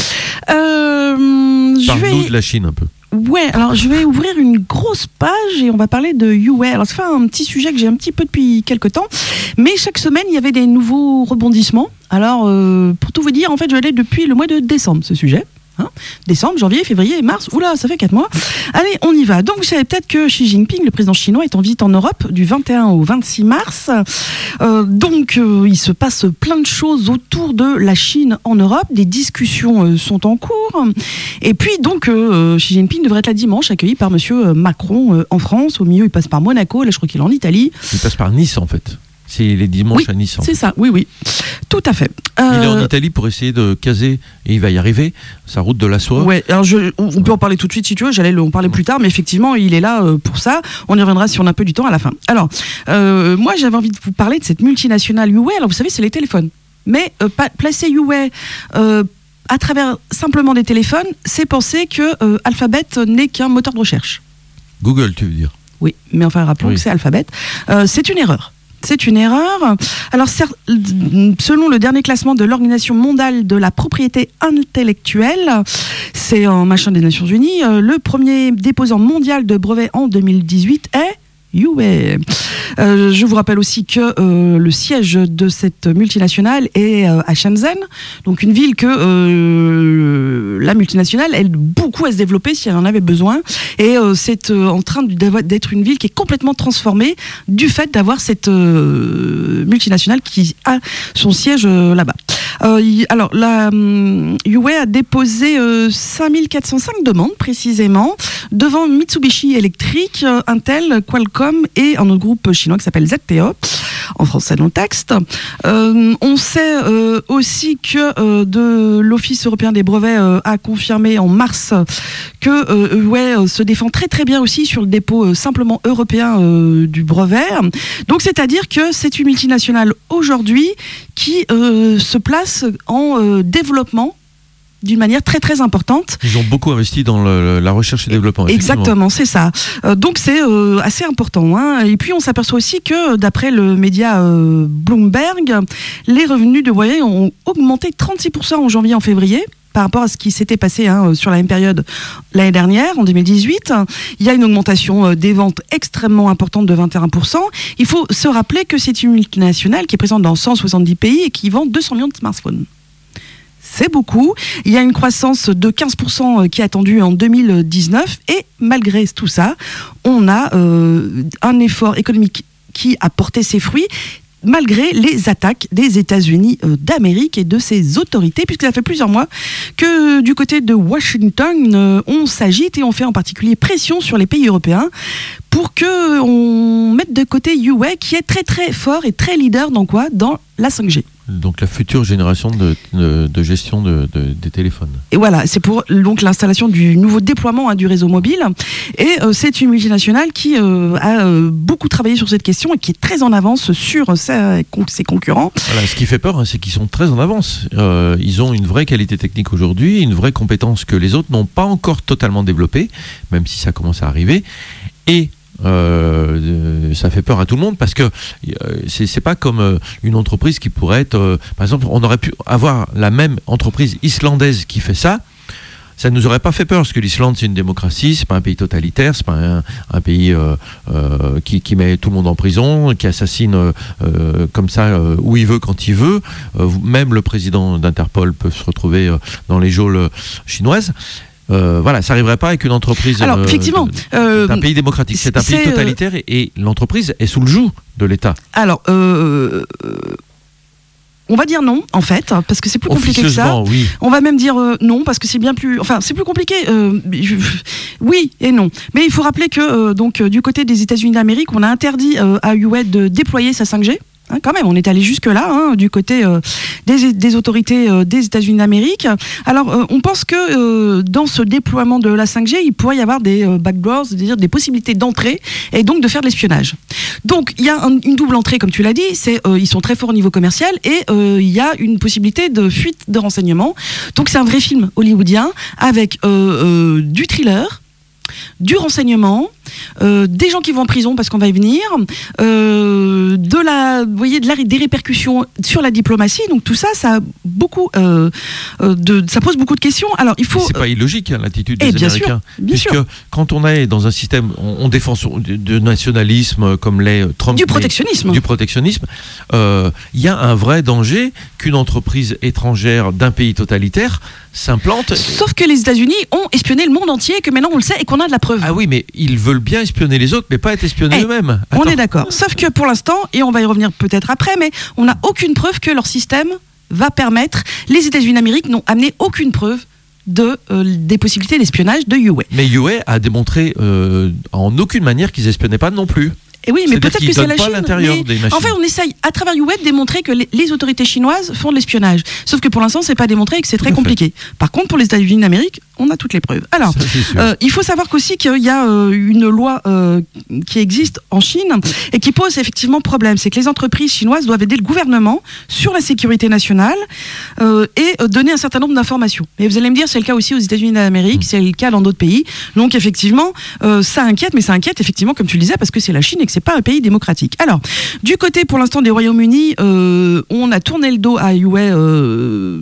Euh, Parle-nous vais... de la Chine un peu. Ouais, alors je vais ouvrir une grosse page et on va parler de Huawei. Alors c'est un petit sujet que j'ai un petit peu depuis quelques temps, mais chaque semaine il y avait des nouveaux rebondissements. Alors euh, pour tout vous dire, en fait je l'ai depuis le mois de décembre ce sujet. Hein, décembre, janvier, février, mars, oula, ça fait quatre mois. Allez, on y va. Donc, vous savez peut-être que Xi Jinping, le président chinois, est en visite en Europe du vingt et un au vingt-six mars. Euh, donc, euh, il se passe plein de choses autour de la Chine en Europe. Des discussions euh, sont en cours. Et puis, donc, euh, Xi Jinping devrait être là dimanche, accueilli par Monsieur Macron euh, en France. Au milieu, il passe par Monaco. Là, je crois qu'il est en Italie. Il passe par Nice, en fait. C'est les dimanches oui, à Nice. C'est fait. Ça, oui, oui. Tout à fait. Euh... Il est en Italie pour essayer de caser, et il va y arriver, sa route de la soie. Ouais, alors je, on peut en parler tout de suite si tu veux, j'allais en parler plus tard, mais effectivement, il est là pour ça. On y reviendra si on a un peu du temps à la fin. Alors, euh, moi, j'avais envie de vous parler de cette multinationale Huawei. Alors, vous savez, c'est les téléphones. Mais euh, placer Huawei euh, à travers simplement des téléphones, c'est penser que euh, Alphabet n'est qu'un moteur de recherche. Google, tu veux dire ? Oui, mais enfin, rappelons oui. que c'est Alphabet. Euh, c'est une erreur. C'est une erreur. Alors, selon le dernier classement de l'Organisation mondiale de la propriété intellectuelle, c'est un machin des Nations Unies, le premier déposant mondial de brevets en deux mille dix-huit est Huawei. Euh, je vous rappelle aussi que euh, le siège de cette multinationale est euh, à Shenzhen, donc une ville que euh, la multinationale aide beaucoup à se développer si elle en avait besoin, et euh, c'est euh, en train d'être une ville qui est complètement transformée du fait d'avoir cette euh, multinationale qui a son siège euh, là-bas. Euh, y, alors, la um, Huawei a déposé euh, cinq mille quatre cent cinq demandes précisément devant Mitsubishi Electric, euh, Intel, Qualcomm et un autre groupe chinois qui s'appelle Z T E. En français dans le texte. Euh, on sait euh, aussi que euh, de l'Office européen des brevets euh, a confirmé en mars que euh, Huawei se défend très très bien aussi sur le dépôt euh, simplement européen euh, du brevet. Donc c'est-à-dire que c'est une multinationale aujourd'hui qui euh, se place en euh, développement d'une manière très très importante. Ils ont beaucoup investi dans le, la recherche et développement. Exactement, c'est ça. Euh, donc c'est euh, assez important. Hein. Et puis on s'aperçoit aussi que d'après le média euh, Bloomberg, les revenus de Huawei ont augmenté trente-six pour cent en janvier et en février par rapport à ce qui s'était passé hein, sur la même période l'année dernière, en deux mille dix-huit. Il y a une augmentation euh, des ventes extrêmement importante de vingt et un pour cent. Il faut se rappeler que c'est une multinationale qui est présente dans cent soixante-dix pays et qui vend deux cents millions de smartphones. C'est beaucoup. Il y a une croissance de quinze pour cent qui est attendue en deux mille dix-neuf et malgré tout ça, on a euh, un effort économique qui a porté ses fruits malgré les attaques des États-Unis euh, d'Amérique et de ses autorités, puisque ça fait plusieurs mois que du côté de Washington, euh, on s'agite et on fait en particulier pression sur les pays européens pour qu'on mette de côté Huawei qui est très très fort et très leader dans quoi ? Dans la cinq G. Donc la future génération de, de, de gestion de, de, des téléphones. Et voilà, c'est pour donc l'installation du nouveau déploiement hein, du réseau mobile. Et euh, c'est une multinationale qui euh, a euh, beaucoup travaillé sur cette question et qui est très en avance sur ses, ses concurrents. Voilà, ce qui fait peur, hein, c'est qu'ils sont très en avance. Euh, ils ont une vraie qualité technique aujourd'hui, une vraie compétence que les autres n'ont pas encore totalement développée, même si ça commence à arriver. Et Euh, ça fait peur à tout le monde parce que euh, c'est, c'est pas comme euh, une entreprise qui pourrait être euh, par exemple on aurait pu avoir la même entreprise islandaise qui fait ça, ça ne nous aurait pas fait peur parce que l'Islande c'est une démocratie, c'est pas un pays totalitaire, c'est pas un, un pays euh, euh, qui, qui met tout le monde en prison, qui assassine euh, euh, comme ça euh, où il veut quand il veut, euh, même le président d'Interpol peut se retrouver euh, dans les geôles chinoises. Euh, voilà, ça n'arriverait pas avec une entreprise Alors, euh, effectivement, euh, d'un pays démocratique. C'est un pays c'est, totalitaire et, et l'entreprise est sous le joug de l'État. Alors, euh, on va dire non, en fait, parce que c'est plus compliqué que ça. Oui. On va même dire euh, non, parce que c'est bien plus... Enfin, c'est plus compliqué. Euh, je, oui et non. Mais il faut rappeler que, euh, donc, euh, du côté des États-Unis d'Amérique, on a interdit euh, à Huawei de déployer sa cinq G. Hein, quand même, on est allé jusque-là, hein, du côté euh, des, des autorités euh, des États-Unis d'Amérique. Alors, euh, on pense que euh, dans ce déploiement de la cinq G, il pourrait y avoir des euh, backdoors, c'est-à-dire des possibilités d'entrée et donc de faire de l'espionnage. Donc, il y a un, une double entrée, comme tu l'as dit, c'est euh, ils sont très forts au niveau commercial et euh, il y a une possibilité de fuite de renseignements. Donc, c'est un vrai film hollywoodien avec euh, euh, du thriller, du renseignement, euh, des gens qui vont en prison parce qu'on va y venir, euh, de la, vous voyez, de la, des répercussions sur la diplomatie. Donc tout ça, ça a beaucoup, euh, de, ça pose beaucoup de questions. Alors il faut. Mais c'est pas illogique hein, l'attitude des eh, bien Américains, sûr, bien puisque sûr. quand on est dans un système, on, on défend son, de, de nationalisme comme l'est Trump, du protectionnisme, du protectionnisme, il euh, y a un vrai danger qu'une entreprise étrangère d'un pays totalitaire s'implante. Sauf que les États-Unis ont espionné le monde entier, et que maintenant on le sait et qu'on a de la preuve. Ah oui, mais ils veulent bien espionner les autres, mais pas être espionnés hey, eux-mêmes. Attends. On est d'accord. Sauf que pour l'instant, et on va y revenir peut-être après, mais on n'a aucune preuve que leur système va permettre. Les États-Unis d'Amérique n'ont amené aucune preuve de, euh, des possibilités d'espionnage de Huawei. Mais Huawei a démontré euh, en aucune manière qu'ils espionnaient pas non plus. Et oui, mais peut-être que c'est la Chine. Mais en fait, on essaye à travers Huawei de démontrer que les, les autorités chinoises font de l'espionnage. Sauf que pour l'instant, c'est pas démontré et que c'est très compliqué. Par contre, pour les États-Unis d'Amérique, on a toutes les preuves. Alors, euh, il faut savoir qu'aussi qu'il y a euh, une loi euh, qui existe en Chine et qui pose effectivement problème. C'est que les entreprises chinoises doivent aider le gouvernement sur la sécurité nationale euh, et euh, donner un certain nombre d'informations. Mais vous allez me dire, c'est le cas aussi aux États-Unis d'Amérique, mmh. c'est le cas dans d'autres pays. Donc effectivement, euh, ça inquiète, mais ça inquiète effectivement, comme tu le disais, parce que c'est la Chine et que c'est pas un pays démocratique. Alors, du côté pour l'instant des Royaumes-Unis, euh, on a tourné le dos à Huawei euh,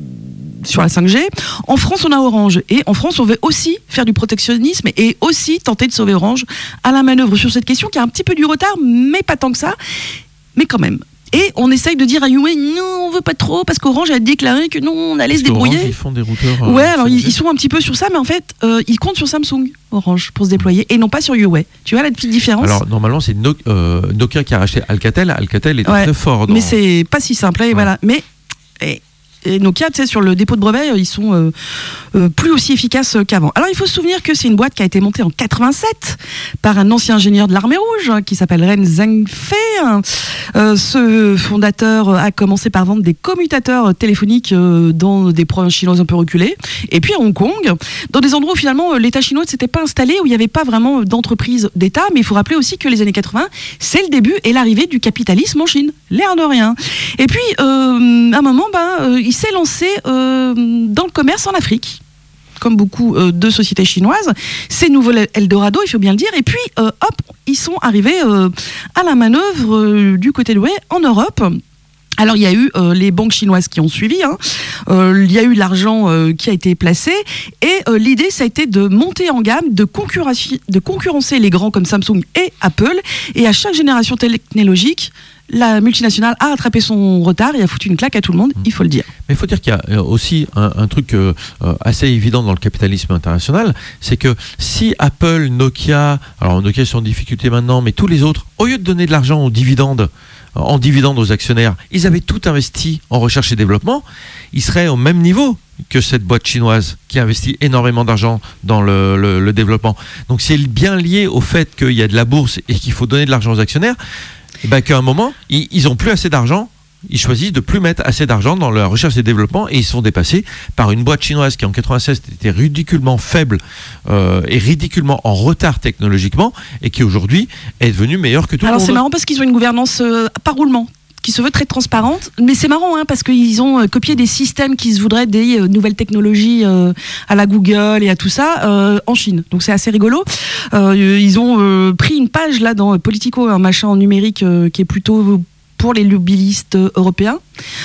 sur la cinq G. En France, on a Orange. Et en France, on veut aussi faire du protectionnisme et aussi tenter de sauver Orange à la manœuvre sur cette question qui a un petit peu du retard, mais pas tant que ça. Mais quand même. Et on essaye de dire à Huawei, non, on veut pas trop, parce qu'Orange a déclaré que non, on allait parce se débrouiller. Orange, ils font des routeurs. Euh, ouais, alors ils, ils sont un petit peu sur ça, mais en fait, euh, ils comptent sur Samsung, Orange, pour se déployer, et non pas sur Huawei. Tu vois la petite différence ? Alors, normalement, c'est no- euh, Nokia qui a racheté Alcatel. Alcatel est ouais, très fort. Dans... Mais c'est pas si simple, et ouais. voilà. Mais... Et, et Nokia, tu sais, sur le dépôt de brevets, ils sont euh, euh, plus aussi efficaces qu'avant. Alors, il faut se souvenir que c'est une boîte qui a été montée en quatre-vingt-sept par un ancien ingénieur de l'armée rouge hein, qui s'appelle Ren Zhengfei. Euh, ce fondateur a commencé par vendre des commutateurs téléphoniques euh, dans des provinces chinoises un peu reculées, et puis à Hong Kong, dans des endroits où finalement l'État chinois ne s'était pas installé, où il n'y avait pas vraiment d'entreprise d'État. Mais il faut rappeler aussi que les années quatre-vingts, c'est le début et l'arrivée du capitalisme en Chine, l'air de rien. Et puis, euh, à un moment, ben, euh, il s'est lancé euh, dans le commerce en Afrique, comme beaucoup euh, de sociétés chinoises. C'est nouveau Eldorado, il faut bien le dire. Et puis, euh, hop, ils sont arrivés euh, à la manœuvre euh, du côté de l'Ouest, en Europe. Alors, il y a eu euh, les banques chinoises qui ont suivi, hein. euh, il y a eu l'argent euh, qui a été placé, et euh, l'idée, ça a été de monter en gamme, de, concurrenci- de concurrencer les grands comme Samsung et Apple, et à chaque génération technologique, la multinationale a attrapé son retard et a foutu une claque à tout le monde, il faut le dire. Mais il faut dire qu'il y a aussi un, un truc euh, assez évident dans le capitalisme international, c'est que si Apple, Nokia, alors Nokia sont en difficulté maintenant, mais tous les autres, au lieu de donner de l'argent aux dividendes, en dividendes aux actionnaires, ils avaient tout investi en recherche et développement, ils seraient au même niveau que cette boîte chinoise qui investit énormément d'argent dans le, le, le développement. Donc c'est bien lié au fait qu'il y a de la bourse et qu'il faut donner de l'argent aux actionnaires, et ben qu'à un moment, ils n'ont plus assez d'argent, ils choisissent de plus mettre assez d'argent dans la recherche et développement, et ils sont dépassés par une boîte chinoise qui en quatre-vingt-seize était ridiculement faible euh, et ridiculement en retard technologiquement, et qui aujourd'hui est devenue meilleure que tout Alors le monde. Alors c'est marrant parce qu'ils ont une gouvernance euh, par roulement, qui se veut très transparente, mais c'est marrant hein, parce qu'ils ont euh, copié des systèmes qui se voudraient des euh, nouvelles technologies euh, à la Google et à tout ça euh, en Chine. Donc c'est assez rigolo. Euh, ils ont euh, pris une page là dans Politico, un machin en numérique euh, qui est plutôt pour les lobbyistes européens.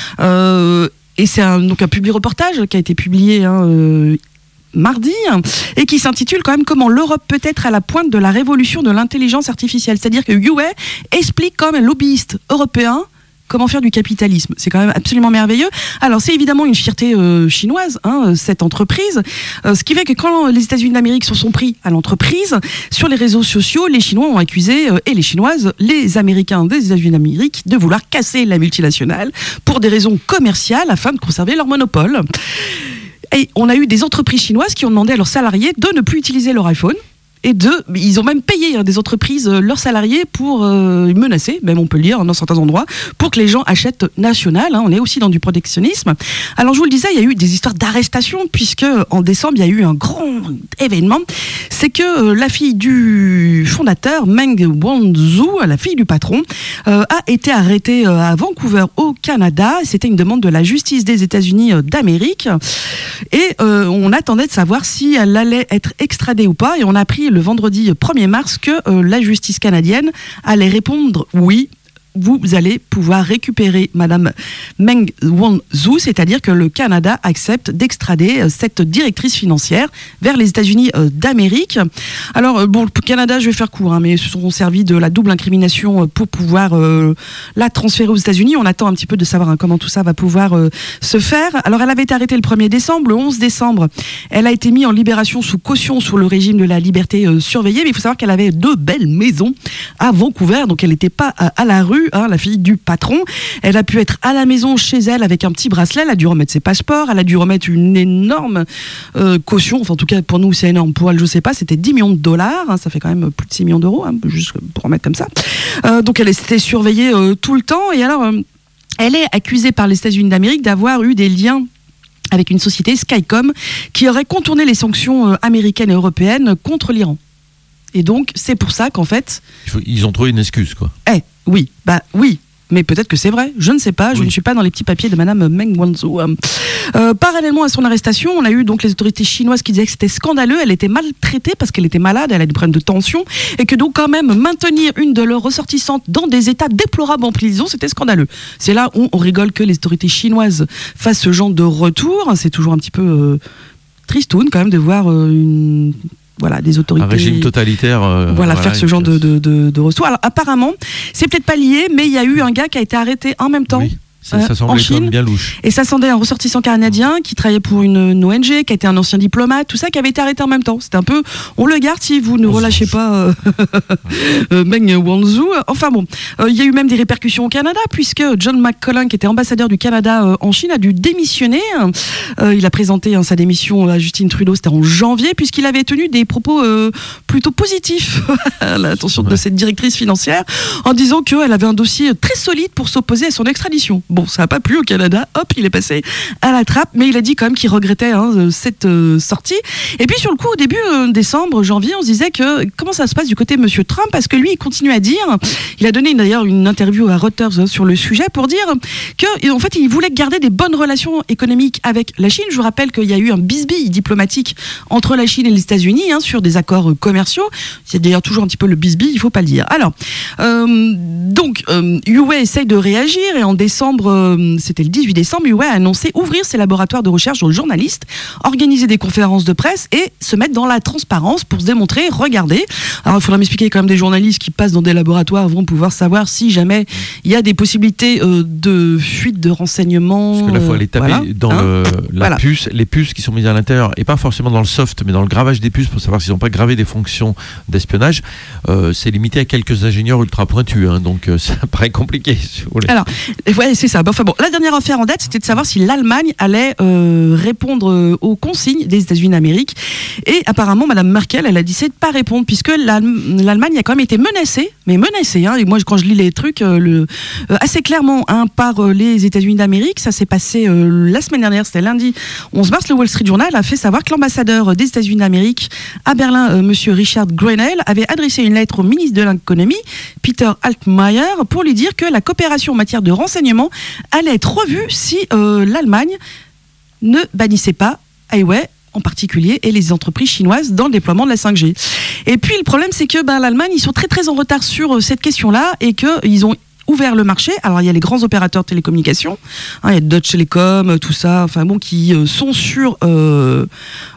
Euh, et c'est un, donc un publi-reportage qui a été publié hein, euh, mardi, et qui s'intitule quand même « Comment l'Europe peut être à la pointe de la révolution de l'intelligence artificielle ». C'est-à-dire que Huawei explique comme un lobbyiste européen comment faire du capitalisme. C'est quand même absolument merveilleux. Alors, c'est évidemment une fierté euh, chinoise, hein, cette entreprise. Euh, ce qui fait que quand les États-Unis d'Amérique se sont pris à l'entreprise, sur les réseaux sociaux, les Chinois ont accusé, euh, et les Chinoises, les Américains des États-Unis d'Amérique, de vouloir casser la multinationale pour des raisons commerciales afin de conserver leur monopole. Et on a eu des entreprises chinoises qui ont demandé à leurs salariés de ne plus utiliser leur iPhone. Et deux, ils ont même payé hein, des entreprises, euh, leurs salariés, pour euh, menacer, même on peut le dire dans certains endroits, pour que les gens achètent national. Hein, on est aussi dans du protectionnisme. Alors je vous le disais, il y a eu des histoires d'arrestation, puisque en décembre, il y a eu un grand événement. C'est que euh, la fille du fondateur, Meng Wanzhou, la fille du patron, euh, a été arrêtée euh, à Vancouver, au Canada. C'était une demande de la justice des États-Unis euh, d'Amérique. Et euh, on attendait de savoir si elle allait être extradée ou pas. Et on a appris le vendredi premier mars que euh, la justice canadienne allait répondre oui. Vous allez pouvoir récupérer Madame Meng Wanzhou, c'est-à-dire que le Canada accepte d'extrader cette directrice financière vers les États-Unis d'Amérique. Alors, bon, le Canada, je vais faire court, hein, mais ils se sont servis de la double incrimination pour pouvoir euh, la transférer aux États-Unis. On attend un petit peu de savoir hein, comment tout ça va pouvoir euh, se faire. Alors, elle avait été arrêtée le premier décembre. Le onze décembre, elle a été mise en libération sous caution sous le régime de la liberté euh, surveillée. Mais il faut savoir qu'elle avait deux belles maisons à Vancouver, donc elle n'était pas à, à la rue. Hein, la fille du patron, elle a pu être à la maison chez elle avec un petit bracelet, elle a dû remettre ses passeports, elle a dû remettre une énorme euh, caution, enfin en tout cas pour nous c'est énorme, pour elle je sais pas, c'était dix millions de dollars, hein, ça fait quand même plus de six millions d'euros, hein, juste pour remettre comme ça. Euh, donc elle était surveillée euh, tout le temps, et alors euh, elle est accusée par les États-Unis d'Amérique d'avoir eu des liens avec une société, Skycom, qui aurait contourné les sanctions euh, américaines et européennes contre l'Iran. Et donc, c'est pour ça qu'en fait... Ils ont trouvé une excuse, quoi. Eh, oui, bah oui, mais peut-être que c'est vrai, je ne sais pas, je oui. ne suis pas dans les petits papiers de Madame Meng Wanzhou. Euh, parallèlement à son arrestation, on a eu donc les autorités chinoises qui disaient que c'était scandaleux, elle était maltraitée parce qu'elle était malade, elle a des problèmes de tension, et que donc quand même maintenir une de leurs ressortissantes dans des états déplorables en prison, c'était scandaleux. C'est là où on rigole que les autorités chinoises fassent ce genre de retour, c'est toujours un petit peu euh, tristoun quand même de voir euh, une... Voilà, des autorités. Un régime totalitaire. Euh, voilà, voilà, faire ce genre de, de, de, de retour. Alors, apparemment, c'est peut-être pas lié, mais il y a eu un gars qui a été arrêté en même temps. Oui. Ça, ça semblait en Chine. bien louche. Et ça semblait un ressortissant canadien qui travaillait pour une, une O N G, qui a été un ancien diplomate, tout ça, qui avait été arrêté en même temps. C'était un peu, on le garde si vous ne relâchez pas euh, euh, Meng Wanzhou. Enfin bon, il euh, y a eu même des répercussions au Canada, puisque John McCullagh, qui était ambassadeur du Canada euh, en Chine, a dû démissionner. Euh, il a présenté hein, sa démission à Justin Trudeau, c'était en janvier, puisqu'il avait tenu des propos euh, plutôt positifs à l'attention ouais. de cette directrice financière, en disant qu'elle avait un dossier très solide pour s'opposer à son extradition. Bon, ça n'a pas plu au Canada, hop, il est passé à la trappe, mais il a dit quand même qu'il regrettait hein, cette euh, sortie. Et puis sur le coup, au début euh, décembre, janvier, on se disait que comment ça se passe du côté de Monsieur Trump, parce que lui, il continue à dire, il a donné d'ailleurs une interview à Reuters hein, sur le sujet pour dire que en fait, il voulait garder des bonnes relations économiques avec la Chine. Je vous rappelle qu'il y a eu un bisbille diplomatique entre la Chine et les États-Unis hein, sur des accords euh, commerciaux. C'est d'ailleurs toujours un petit peu le bisbille, il faut pas le dire. Alors, euh, donc, euh, Huawei essaye de réagir et en décembre c'était le dix-huit décembre, Huawei a annoncé ouvrir ses laboratoires de recherche aux journalistes, organiser des conférences de presse et se mettre dans la transparence pour se démontrer, regardez. Alors il faudra m'expliquer quand même des journalistes qui passent dans des laboratoires vont pouvoir savoir si jamais il y a des possibilités euh, de fuite de renseignements. Parce que là, il faut aller taper voilà, dans hein, le, la voilà. puce, les puces qui sont mises à l'intérieur, et pas forcément dans le soft, mais dans le gravage des puces pour savoir s'ils n'ont pas gravé des fonctions d'espionnage. Euh, c'est limité à quelques ingénieurs ultra pointus, hein, donc euh, ça paraît compliqué. Si vous voulez. Alors, ouais, c'est ça. Bon, enfin bon, la dernière affaire en date, c'était de savoir si l'Allemagne allait euh, répondre euh, aux consignes des États-Unis d'Amérique. Et apparemment, Madame Merkel, elle a décidé de pas répondre, puisque l'Allemagne a quand même été menacée, mais menacée. Hein, et moi, quand je lis les trucs, euh, le, euh, assez clairement, hein, par euh, les États-Unis d'Amérique, ça s'est passé euh, la semaine dernière, c'était lundi onze mars. Le Wall Street Journal a fait savoir que l'ambassadeur des États-Unis d'Amérique à Berlin, euh, Monsieur Richard Grenell, avait adressé une lettre au ministre de l'économie, Peter Altmaier, pour lui dire que la coopération en matière de renseignement allait être revue si euh, l'Allemagne ne bannissait pas Huawei en particulier et les entreprises chinoises dans le déploiement de la cinq G. Et puis le problème, c'est que ben, l'Allemagne, ils sont très très en retard sur euh, cette question-là et qu'ils ont ouvert le marché. Alors il y a les grands opérateurs de télécommunications, hein, il y a Deutsche Telekom, tout ça, enfin bon, qui euh, sont sur euh,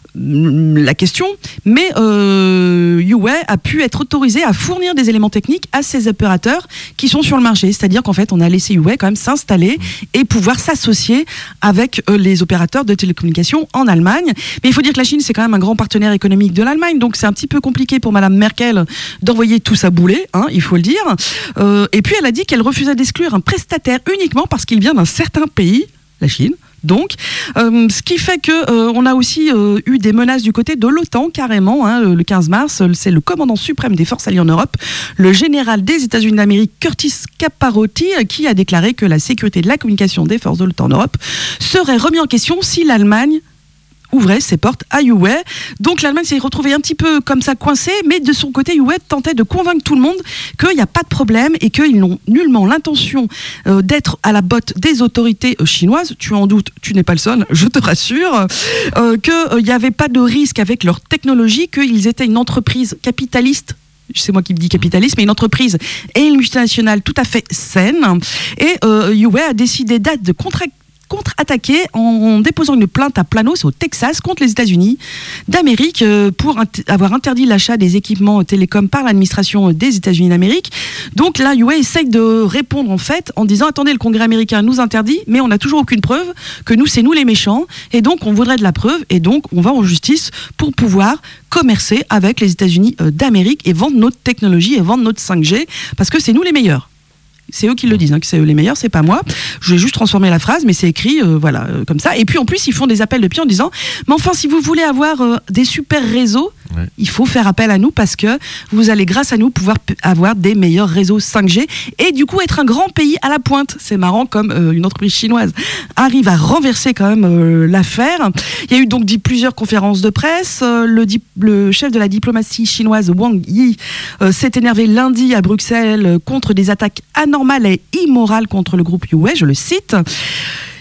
la question, mais euh, Huawei a pu être autorisé à fournir des éléments techniques à ces opérateurs qui sont sur le marché. C'est-à-dire qu'en fait, on a laissé Huawei quand même s'installer et pouvoir s'associer avec euh, les opérateurs de télécommunications en Allemagne. Mais il faut dire que la Chine, c'est quand même un grand partenaire économique de l'Allemagne, donc c'est un petit peu compliqué pour Madame Merkel d'envoyer tout ça bouler, hein, il faut le dire. Euh, et puis elle a dit qu'elle refusait d'exclure un prestataire uniquement parce qu'il vient d'un certain pays, la Chine. Donc, euh, ce qui fait que euh, on a aussi euh, eu des menaces du côté de l'OTAN carrément. Hein, le quinze mars, c'est le commandant suprême des forces alliées en Europe, le général des États-Unis d'Amérique, Curtis Caparotti, qui a déclaré que la sécurité de la communication des forces de l'OTAN en Europe serait remise en question si l'Allemagne ouvrait ses portes à Huawei. Donc l'Allemagne s'est retrouvée un petit peu comme ça coincée, mais de son côté, Huawei tentait de convaincre tout le monde qu'il n'y a pas de problème et qu'ils n'ont nullement l'intention euh, d'être à la botte des autorités euh, chinoises. Tu en doutes, tu n'es pas le seul, je te rassure, euh, qu'il n'y euh, avait pas de risque avec leur technologie, qu'ils étaient une entreprise capitaliste. C'est moi qui me dis capitaliste, mais une entreprise et une multinationale tout à fait saine. Et euh, Huawei a décidé date de contract contre-attaquer en déposant une plainte à Planos au Texas contre les États-Unis d'Amérique pour avoir interdit l'achat des équipements télécoms par l'administration des États-Unis d'Amérique. Donc là, Huawei essaye de répondre en fait en disant attendez, le Congrès américain nous interdit, mais on n'a toujours aucune preuve que nous, c'est nous les méchants, et donc on voudrait de la preuve, et donc on va en justice pour pouvoir commercer avec les États-Unis d'Amérique et vendre notre technologie et vendre notre cinq G parce que c'est nous les meilleurs. C'est eux qui le disent, hein, que c'est eux les meilleurs, c'est pas moi. Je vais juste transformer la phrase, mais c'est écrit, euh, voilà, euh, comme ça. Et puis en plus, ils font des appels de pied en disant, mais enfin, si vous voulez avoir euh, des super réseaux, ouais. il faut faire appel à nous parce que vous allez, grâce à nous, pouvoir p- avoir des meilleurs réseaux cinq G et du coup être un grand pays à la pointe. C'est marrant comme euh, une entreprise chinoise arrive à renverser quand même euh, l'affaire. Il y a eu donc dit, plusieurs conférences de presse. Euh, le, dip- le chef de la diplomatie chinoise, Wang Yi, euh, s'est énervé lundi à Bruxelles euh, contre des attaques anormales et immorales contre le groupe Huawei, je le cite.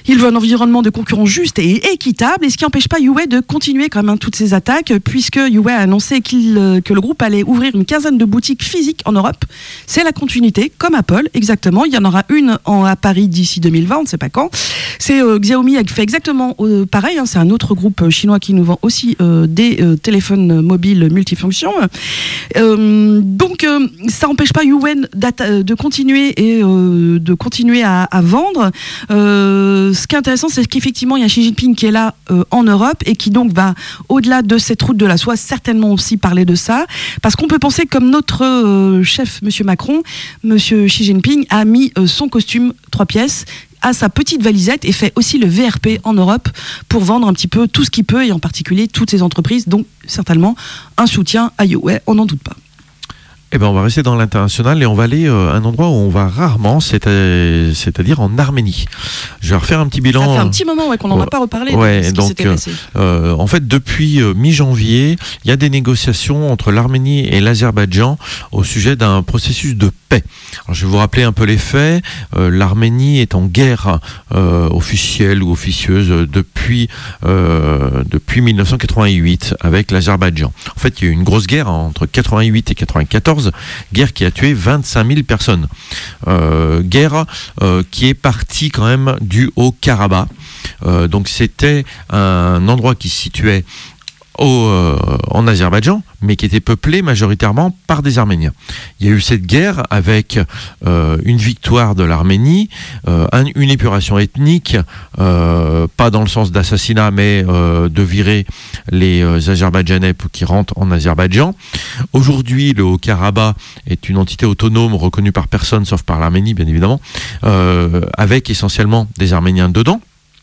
Il veut un environnement de concurrence juste et équitable, et ce qui n'empêche pas Huawei de continuer quand même hein, toutes ces attaques, puisque Huawei a annoncé qu'il, euh, que le groupe allait ouvrir une quinzaine de boutiques physiques en Europe. C'est la continuité, comme Apple, exactement. Il y en aura une en, à Paris d'ici deux mille vingt, on ne sait pas quand. C'est euh, Xiaomi qui fait exactement euh, pareil, hein, c'est un autre groupe chinois qui nous vend aussi euh, des euh, téléphones mobiles multifonctions. Euh, donc euh, ça n'empêche pas Huawei de continuer et euh, de continuer à, à vendre. Euh, ce qui est intéressant, c'est qu'effectivement il y a Xi Jinping qui est là euh, en Europe et qui donc va au-delà de cette route de la soie certainement aussi parler de ça, parce qu'on peut penser comme notre euh, chef Monsieur Macron, Monsieur Xi Jinping a mis euh, son costume trois pièces à sa petite valisette et fait aussi le V R P en Europe pour vendre un petit peu tout ce qu'il peut, et en particulier toutes ces entreprises, donc certainement un soutien à Huawei, on n'en doute pas. Eh ben, on va rester dans l'international et on va aller euh, à un endroit où on va rarement, c'est à, c'est-à-dire en Arménie. Je vais refaire un petit bilan. Ça fait un petit moment ouais, qu'on n'en a pas reparlé. Ouais, de ce qui donc, s'était passé. Euh, en fait, depuis euh, mi-janvier, il y a des négociations entre l'Arménie et l'Azerbaïdjan au sujet d'un processus de paix. Alors, je vais vous rappeler un peu les faits. Euh, L'Arménie est en guerre euh, officielle ou officieuse depuis, euh, depuis mille neuf cent quatre-vingt-huit avec l'Azerbaïdjan. En fait, il y a eu une grosse guerre entre quatre-vingt-huit et quatre-vingt-quatorze, guerre qui a tué vingt-cinq mille personnes. Euh, guerre euh, qui est partie quand même du Haut-Karabakh. Euh, donc c'était un endroit qui se situait Au, euh, en Azerbaïdjan, mais qui était peuplé majoritairement par des Arméniens. Il y a eu cette guerre avec euh, une victoire de l'Arménie, euh, un, une épuration ethnique, euh, pas dans le sens d'assassinat, mais euh, de virer les euh, Azerbaïdjanais qui rentrent en Azerbaïdjan. Aujourd'hui, le Haut-Karabakh est une entité autonome reconnue par personne, sauf par l'Arménie, bien évidemment, euh, avec essentiellement des Arméniens dedans.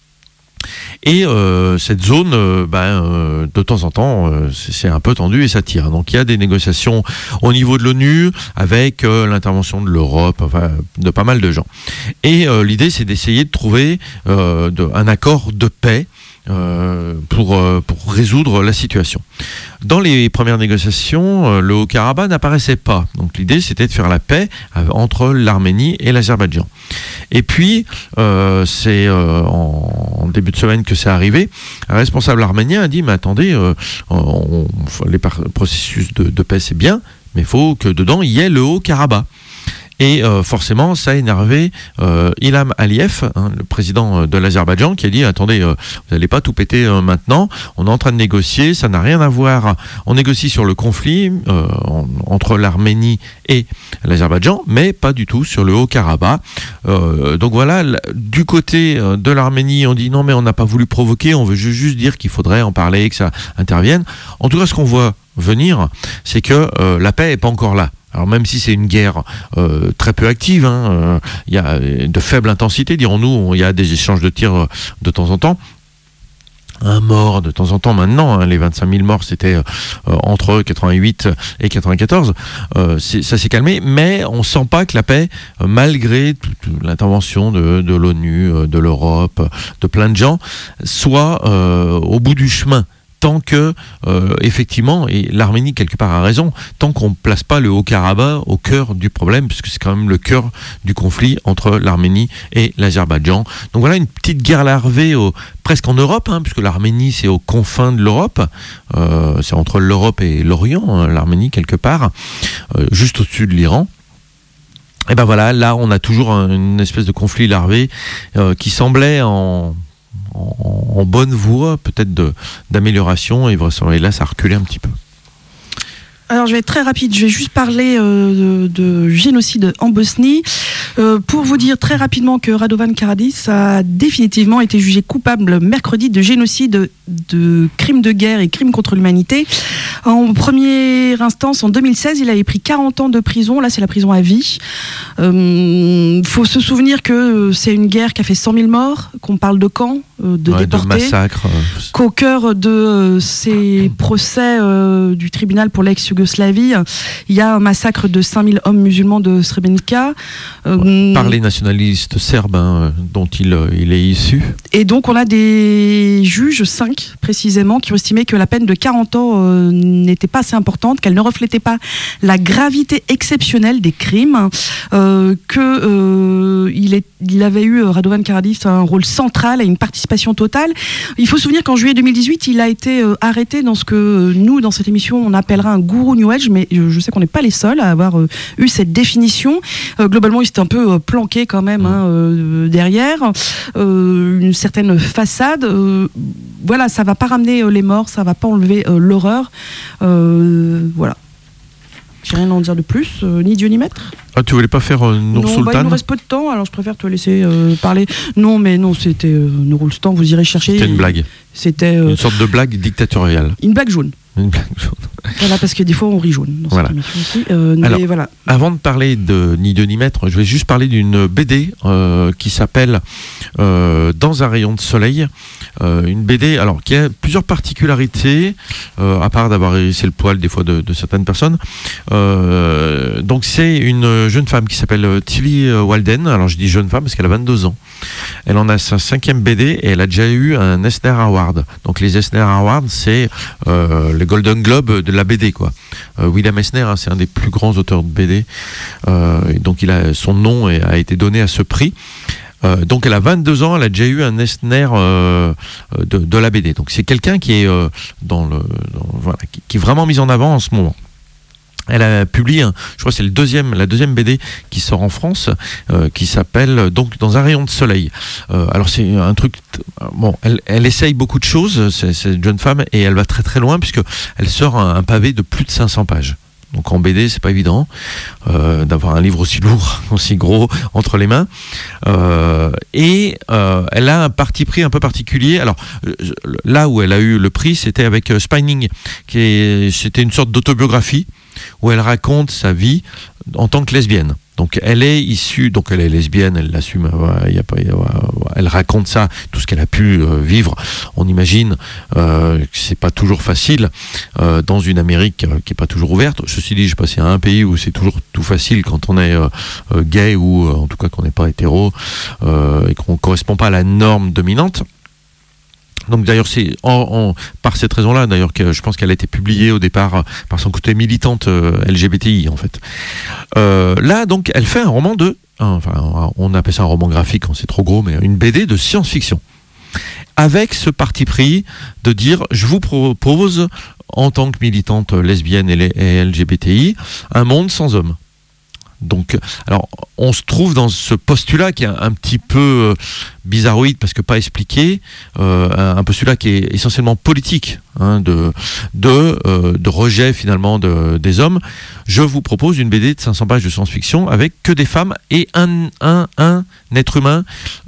Et euh, cette zone, euh, ben, euh, de temps en temps, euh, c'est un peu tendu et ça tire. Donc il y a des négociations au niveau de l'ONU avec euh, l'intervention de l'Europe, enfin, de pas mal de gens. Et euh, l'idée, c'est d'essayer de trouver euh, de, un accord de paix Euh, pour, euh, pour résoudre la situation. Dans les premières négociations, euh, le Haut-Karabakh n'apparaissait pas. Donc l'idée, c'était de faire la paix entre l'Arménie et l'Azerbaïdjan. Et puis, euh, c'est euh, en, en début de semaine que c'est arrivé. Un responsable arménien a dit, mais attendez, euh, on, on, les par- processus de, de paix, c'est bien, mais il faut que dedans, il y ait le Haut-Karabakh. Et euh, forcément, ça a énervé euh, Ilham Aliyev, hein, le président de l'Azerbaïdjan, qui a dit, attendez, euh, vous n'allez pas tout péter euh, maintenant, on est en train de négocier, ça n'a rien à voir, on négocie sur le conflit euh, en, entre l'Arménie et l'Azerbaïdjan, mais pas du tout sur le Haut-Karabakh. Euh, donc voilà, du côté de l'Arménie, on dit non mais on n'a pas voulu provoquer, on veut juste dire qu'il faudrait en parler, que ça intervienne. En tout cas, ce qu'on voit venir, c'est que euh, la paix n'est pas encore là. Alors même si c'est une guerre euh, très peu active, hein, euh, il y a de faible intensité, dirons-nous, il y a des échanges de tirs euh, de temps en temps. Un mort de temps en temps maintenant, hein, les vingt-cinq mille morts c'était euh, entre quatre-vingt-huit et quatre-vingt-quatorze, euh, ça s'est calmé, mais on sent pas que la paix, euh, malgré toute l'intervention de, de l'ONU, euh, de l'Europe, de plein de gens, soit euh, au bout du chemin. Tant que, euh, effectivement, et l'Arménie quelque part a raison, tant qu'on ne place pas le Haut-Karabakh au cœur du problème, puisque c'est quand même le cœur du conflit entre l'Arménie et l'Azerbaïdjan. Donc voilà une petite guerre larvée au, presque en Europe, hein, puisque l'Arménie c'est aux confins de l'Europe, euh, c'est entre l'Europe et l'Orient, hein, l'Arménie quelque part, euh, juste au-dessus de l'Iran. Et ben voilà, là on a toujours un, une espèce de conflit larvé euh, qui semblait en... En, en bonne voie peut-être de, d'amélioration, et, et là ça a reculé un petit peu. Alors je vais être très rapide, je vais juste parler euh, de, de génocide en Bosnie. Euh, pour vous dire très rapidement que Radovan Karadzic a définitivement été jugé coupable mercredi de génocide, de crimes de guerre et crimes contre l'humanité. En première instance, en deux mille seize, il avait pris quarante ans de prison. Là, c'est la prison à vie. Il euh, faut se souvenir que c'est une guerre qui a fait cent mille morts, qu'on parle de camps, euh, de ouais, déportés. De massacres. Qu'au cœur de euh, ces procès euh, du tribunal pour l'ex-Yougoslavie, il y a un massacre de cinq mille hommes musulmans de Srebrenica. Euh, Mmh. par les nationalistes serbes hein, dont il, il est issu. Et donc on a des juges, cinq précisément, qui ont estimé que la peine de quarante ans euh, n'était pas assez importante, qu'elle ne reflétait pas la gravité exceptionnelle des crimes, euh, que euh, il, est, il avait eu, Radovan Karadzic, un rôle central et une participation totale. Il faut se souvenir qu'en juillet deux mille dix-huit, il a été euh, arrêté dans ce que euh, nous, dans cette émission, on appellera un gourou New Age, mais je, je sais qu'on n'est pas les seuls à avoir euh, eu cette définition. Euh, globalement, il s'était un peu euh, planqué quand même hein, euh, derrière, euh, une certaine façade. Euh, voilà, ça va pas ramener euh, les morts, ça va pas enlever euh, l'horreur. Euh, voilà. J'ai rien à en dire de plus, euh, ni Dieu ni maître. Ah, tu voulais pas faire euh, Nour Non, Sultan bah, il nous reste peu de temps, alors je préfère te laisser euh, parler. Non, mais non, c'était euh, Nour Sultan, vous irez chercher. C'était une blague. C'était euh, une sorte de blague dictatoriale. Une blague jaune. Une blague jaune. Voilà, parce que des fois on rit jaune dans voilà. cette émission aussi. Euh, alors, mais voilà. Avant de parler de Ni Dieu ni maître, je vais juste parler d'une B D euh, qui s'appelle euh, Dans un rayon de soleil. Euh, une B D alors, qui a plusieurs particularités, euh, à part d'avoir hérissé le poil des fois de, de certaines personnes. Euh, donc c'est une jeune femme qui s'appelle Tilly Walden. Alors je dis jeune femme parce qu'elle a vingt-deux ans. Elle en a sa cinquième B D et elle a déjà eu un Eisner Award. Donc les Eisner Awards, c'est euh, le Golden Globe de la B D, quoi. Euh, William Eisner, hein, c'est un des plus grands auteurs de B D. Euh, et donc il a, son nom est, a été donné à ce prix. Euh, donc elle a vingt-deux ans, elle a déjà eu un Eisner euh, de, de la B D. Donc c'est quelqu'un qui est euh, dans le, dans, voilà, qui, qui est vraiment mis en avant en ce moment. Elle a publié, un, je crois que c'est le deuxième, la deuxième B D qui sort en France, euh, qui s'appelle donc Dans un rayon de soleil. Euh, alors c'est un truc, bon, elle, elle essaye beaucoup de choses, c'est, cette jeune femme, et elle va très très loin puisque elle sort un, un pavé de plus de cinq cents pages. Donc en B D, c'est pas évident euh, d'avoir un livre aussi lourd, aussi gros entre les mains. Euh, et euh, elle a un parti pris un peu particulier. Alors là où elle a eu le prix, c'était avec euh, Spining, qui est, c'était une sorte d'autobiographie où elle raconte sa vie en tant que lesbienne. Donc elle est issue, donc elle est lesbienne, elle l'assume, euh, y a pas, y a, elle raconte ça, tout ce qu'elle a pu euh, vivre. On imagine euh, que c'est pas toujours facile euh, dans une Amérique euh, qui est pas toujours ouverte. Ceci dit, je passe à un pays où c'est toujours tout facile quand on est euh, euh, gay ou euh, en tout cas qu'on n'est pas hétéro euh, et qu'on correspond pas à la norme dominante. Donc d'ailleurs c'est en, en, par cette raison-là d'ailleurs que je pense qu'elle a été publiée au départ euh, par son côté militante euh, L G B T I en fait. Euh, là donc elle fait un roman de, enfin on appelle ça un roman graphique, c'est trop gros, mais une B D de science-fiction avec ce parti pris de dire je vous propose en tant que militante lesbienne et L G B T I un monde sans hommes. Donc, alors, on se trouve dans ce postulat qui est un, un petit peu euh, bizarroïde parce que pas expliqué, euh, un, un postulat qui est essentiellement politique, hein, de, de, euh, de rejet finalement de, des hommes. Je vous propose une B D de cinq cents pages de science-fiction avec que des femmes et un, un, un être humain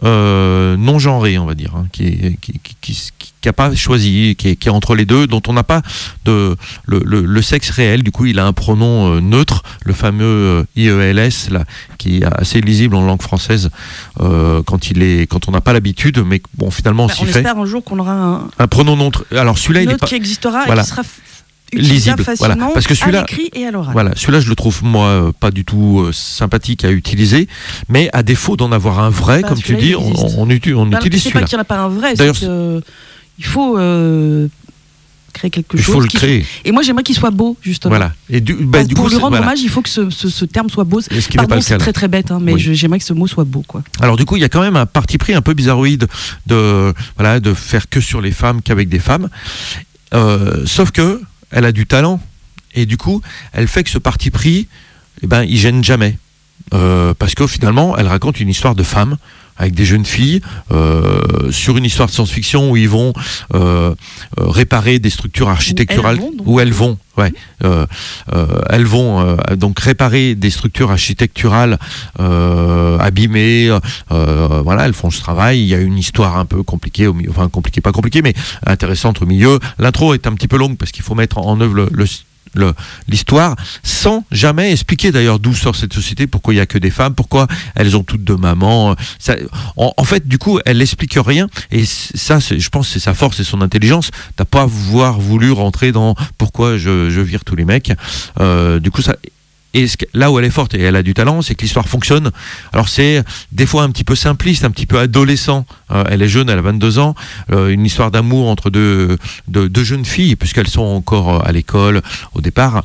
euh, non genré, on va dire, hein, qui est, qui, qui, qui, qui n'a pas choisi, qui est, qui est entre les deux, dont on n'a pas de, le, le, le sexe réel. Du coup, il a un pronom euh, neutre, le fameux euh, I E L S, là, qui est assez lisible en langue française euh, quand, il est, quand on n'a pas l'habitude, mais bon, finalement, on bah, s'y on fait. On espère un jour qu'on aura un, un pronom neutre. Alors, celui-là, il est pas... qui existera voilà. et qui sera lisible facilement, voilà. Parce que celui-là, à l'écrit et à l'oral. Voilà, celui-là, je le trouve, moi, euh, pas du tout euh, sympathique à utiliser, mais à défaut d'en avoir un vrai, bah, comme tu dis, on, on, on, utilise, on bah, utilise c'est celui-là. pas qu'il n'y en a pas un vrai, D'ailleurs, c'est que, il faut euh, créer quelque il chose. Il faut le créer. Soit... Et moi, j'aimerais qu'il soit beau, justement. Voilà. Et du, bah, pour du pour coup, lui rendre voilà. hommage, il faut que ce, ce, ce terme soit beau. Ce qui Pardon, n'est pas c'est le cas, très très bête, hein, mais oui. je, j'aimerais que ce mot soit beau, quoi. Alors du coup, il y a quand même un parti pris un peu bizarroïde de, voilà, de faire que sur les femmes qu'avec des femmes. Euh, sauf que elle a du talent. Et du coup, elle fait que ce parti pris, eh ben, il gêne jamais. Euh, parce que finalement, elle raconte une histoire de femme avec des jeunes filles euh, sur une histoire de science-fiction où ils vont euh, euh, réparer des structures architecturales où elles vont, où elles vont, ouais, euh, euh, elles vont euh, donc réparer des structures architecturales euh, abîmées. Euh, voilà, elles font ce travail. Il y a une histoire un peu compliquée, au milieu, enfin compliquée, pas compliquée, mais intéressante au milieu. L'intro est un petit peu longue parce qu'il faut mettre en œuvre le, le Le, l'histoire, sans jamais expliquer d'ailleurs d'où sort cette société, pourquoi il n'y a que des femmes, pourquoi elles ont toutes deux mamans. Ça, en, en fait, du coup, elle n'explique rien, et ça, c'est, je pense, c'est sa force et son intelligence, de pas avoir voulu rentrer dans pourquoi je, je vire tous les mecs. Euh, du coup, ça, Et ce que, là où elle est forte et elle a du talent, c'est que l'histoire fonctionne. Alors c'est des fois un petit peu simpliste, un petit peu adolescent. Euh, elle est jeune, elle a vingt-deux ans. Euh, une histoire d'amour entre deux, deux, deux jeunes filles, puisqu'elles sont encore à l'école au départ.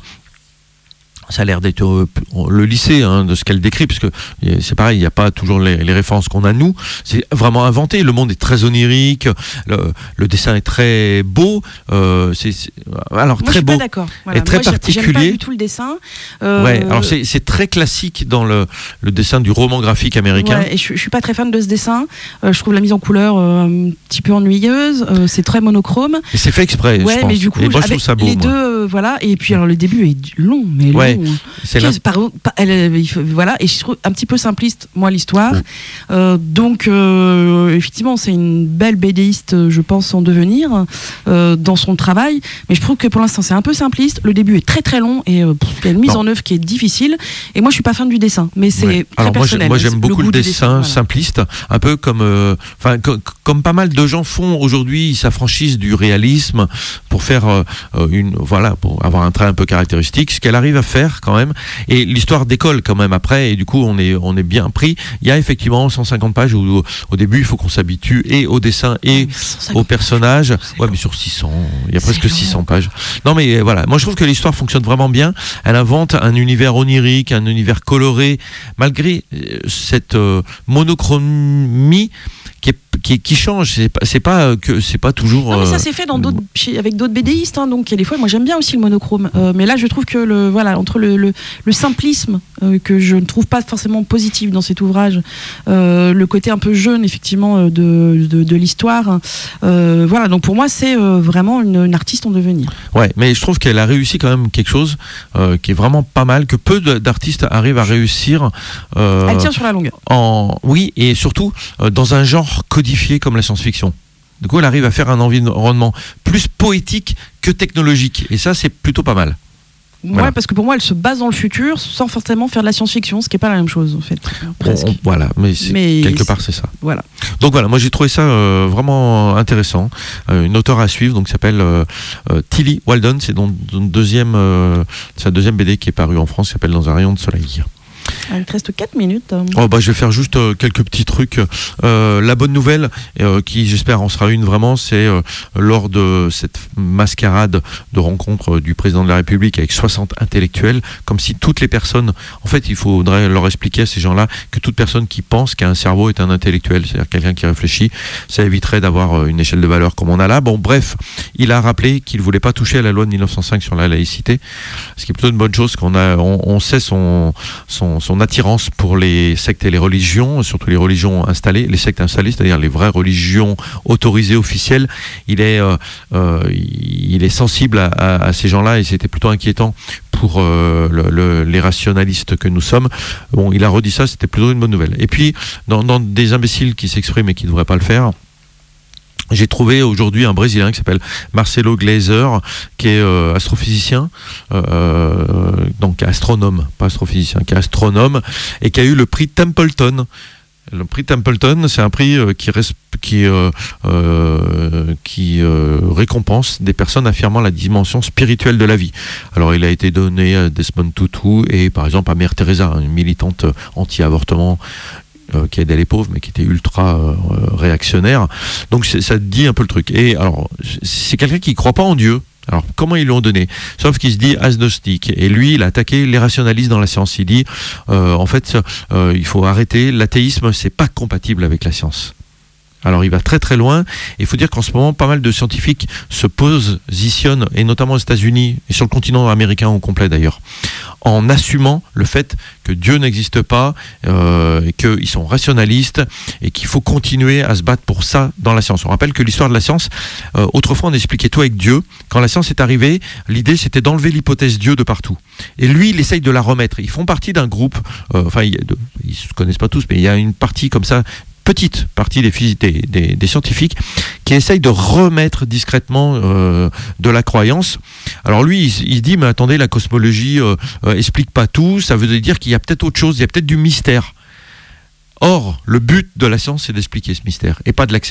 Ça a l'air d'être euh, le lycée hein, de ce qu'elle décrit, puisque c'est pareil, il n'y a pas toujours les, les références qu'on a nous. C'est vraiment inventé. Le monde est très onirique, le, le dessin est très beau. Euh, c'est, c'est alors Moi, très je suis beau, pas d'accord. Voilà. et très Moi, particulier. J'aime pas du tout le dessin. Euh, Ouais. Alors c'est, c'est très classique dans le, le dessin du roman graphique américain. Ouais, et je, je suis pas très fan de ce dessin. Euh, je trouve la mise en couleur euh, un petit peu ennuyeuse. Euh, c'est très monochrome. Et c'est fait exprès. Ouais, je pense. mais du coup, et moi, je avec trouve ça beau. les moi. deux, euh, voilà. Et puis alors le début est long, mais Ouais. long. C'est Qu'est-ce- par- par- elle, il faut- voilà, et je trouve un petit peu simpliste, moi, l'histoire. Oh. Euh, donc, euh, effectivement, c'est une belle BDiste, je pense, en devenir euh, dans son travail. Mais je trouve que pour l'instant, c'est un peu simpliste. Le début est très très long et euh, pff, il y a une mise Non. en œuvre qui est difficile. Et moi, je suis pas fan du dessin, mais c'est Ouais. très Alors moi, personnel. j'ai- moi j'aime Le beaucoup le goût du dessin voilà. simpliste, un peu comme, euh, enfin co- comme pas mal de gens font aujourd'hui, ils s'affranchissent du réalisme pour faire euh, une, voilà, pour avoir un trait un peu caractéristique, ce qu'elle arrive à faire quand même. Et l'histoire décolle quand même après, et du coup on est on est bien pris. Il y a effectivement cent cinquante pages où au début il faut qu'on s'habitue et au dessin et Ouais, cent cinquante aux personnages. pages, Ouais, long. mais sur six cents, il y a C'est presque long. six cents pages. Non mais euh, voilà, moi je trouve que l'histoire fonctionne vraiment bien. Elle invente un univers onirique, un univers coloré, malgré euh, cette euh, monochromie qui, est, qui, qui change. C'est pas, c'est pas euh, que c'est pas toujours. Non, mais ça euh, c'est fait dans d'autres, chez- avec d'autres BDistes, hein, donc il y a des fois, moi j'aime bien aussi le monochrome, euh, mais là je trouve que le voilà entre le, le, le simplisme euh, que je ne trouve pas forcément positif dans cet ouvrage, euh, le côté un peu jeune effectivement euh, de, de, de l'histoire, euh, voilà, donc pour moi c'est euh, vraiment une, une artiste en devenir. Ouais, mais je trouve qu'elle a réussi quand même quelque chose euh, qui est vraiment pas mal, que peu de- d'artistes arrivent à réussir. euh, Elle tient sur la longueur. en oui, et surtout euh, dans un genre codifié comme la science-fiction. Du coup, elle arrive à faire un environnement plus poétique que technologique, et ça, c'est plutôt pas mal. Voilà. Ouais, parce que pour moi elle se base dans le futur sans forcément faire de la science-fiction, ce qui est pas la même chose en fait. Presque. On- on- voilà, mais, c'est- Mais quelque c'est- part, c'est ça. Voilà. Donc voilà, moi j'ai trouvé ça euh, vraiment intéressant. Euh, une auteure à suivre, donc qui s'appelle euh, euh, Tilly Walden, c'est donc une deuxième, euh, sa deuxième B D qui est parue en France, qui s'appelle Dans un rayon de soleil. Il te reste quatre minutes. Oh bah je vais faire juste euh, quelques petits trucs. Euh, la bonne nouvelle, euh, qui j'espère en sera une vraiment, c'est euh, lors de cette mascarade de rencontre euh, du président de la République avec soixante intellectuels, comme si toutes les personnes, en fait il faudrait leur expliquer à ces gens-là que toute personne qui pense qu'un cerveau est un intellectuel, c'est-à-dire quelqu'un qui réfléchit, ça éviterait d'avoir euh, une échelle de valeur comme on a là. Bon bref, il a rappelé qu'il voulait pas toucher à la loi de mille neuf cent cinq sur la laïcité, ce qui est plutôt une bonne chose, qu'on a, on, on sait son, son, son attirance pour les sectes et les religions, surtout les religions installées, les sectes installées, c'est-à-dire les vraies religions autorisées, officielles. Il est, euh, euh, il est sensible à, à, à ces gens-là, et c'était plutôt inquiétant pour euh, le, le, les rationalistes que nous sommes. Bon, il a redit ça, c'était plutôt une bonne nouvelle. Et puis, dans, dans des imbéciles qui s'expriment et qui ne devraient pas le faire, j'ai trouvé aujourd'hui un Brésilien qui s'appelle Marcelo Gleiser, qui est euh, astrophysicien, euh, donc astronome, pas astrophysicien, qui est astronome, et qui a eu le prix Templeton. Le prix Templeton, c'est un prix euh, qui, res- qui, euh, euh, qui euh, récompense des personnes affirmant la dimension spirituelle de la vie. Alors, il a été donné à Desmond Tutu et, par exemple, à Mère Teresa, une militante anti-avortement, Euh, qui aidait les pauvres, mais qui était ultra euh, réactionnaire. Donc c'est, ça dit un peu le truc. Et alors, c'est quelqu'un qui ne croit pas en Dieu. Alors, comment ils l'ont donné? Sauf qu'il se dit agnostique. Et lui, il a attaqué les rationalistes dans la science. Il dit, euh, en fait, euh, il faut arrêter. L'athéisme, c'est pas compatible avec la science. Alors il va très très loin. Il faut dire qu'en ce moment, pas mal de scientifiques se positionnent, et notamment aux États-Unis et sur le continent américain au complet d'ailleurs, en assumant le fait que Dieu n'existe pas, euh, et qu'ils sont rationalistes, et qu'il faut continuer à se battre pour ça dans la science. On rappelle que l'histoire de la science, euh, autrefois on expliquait tout avec Dieu. Quand la science est arrivée, l'idée c'était d'enlever l'hypothèse Dieu de partout. Et lui, il essaye de la remettre. Ils font partie d'un groupe, euh, enfin ils ne se connaissent pas tous, mais il y a une partie comme ça, petite partie des, des, des, des scientifiques qui essayent de remettre discrètement euh, de la croyance. Alors lui, il, il dit, mais attendez, la cosmologie euh, euh, explique pas tout, ça veut dire qu'il y a peut-être autre chose, il y a peut-être du mystère. Or, le but de la science, c'est d'expliquer ce mystère et pas de l'accepter.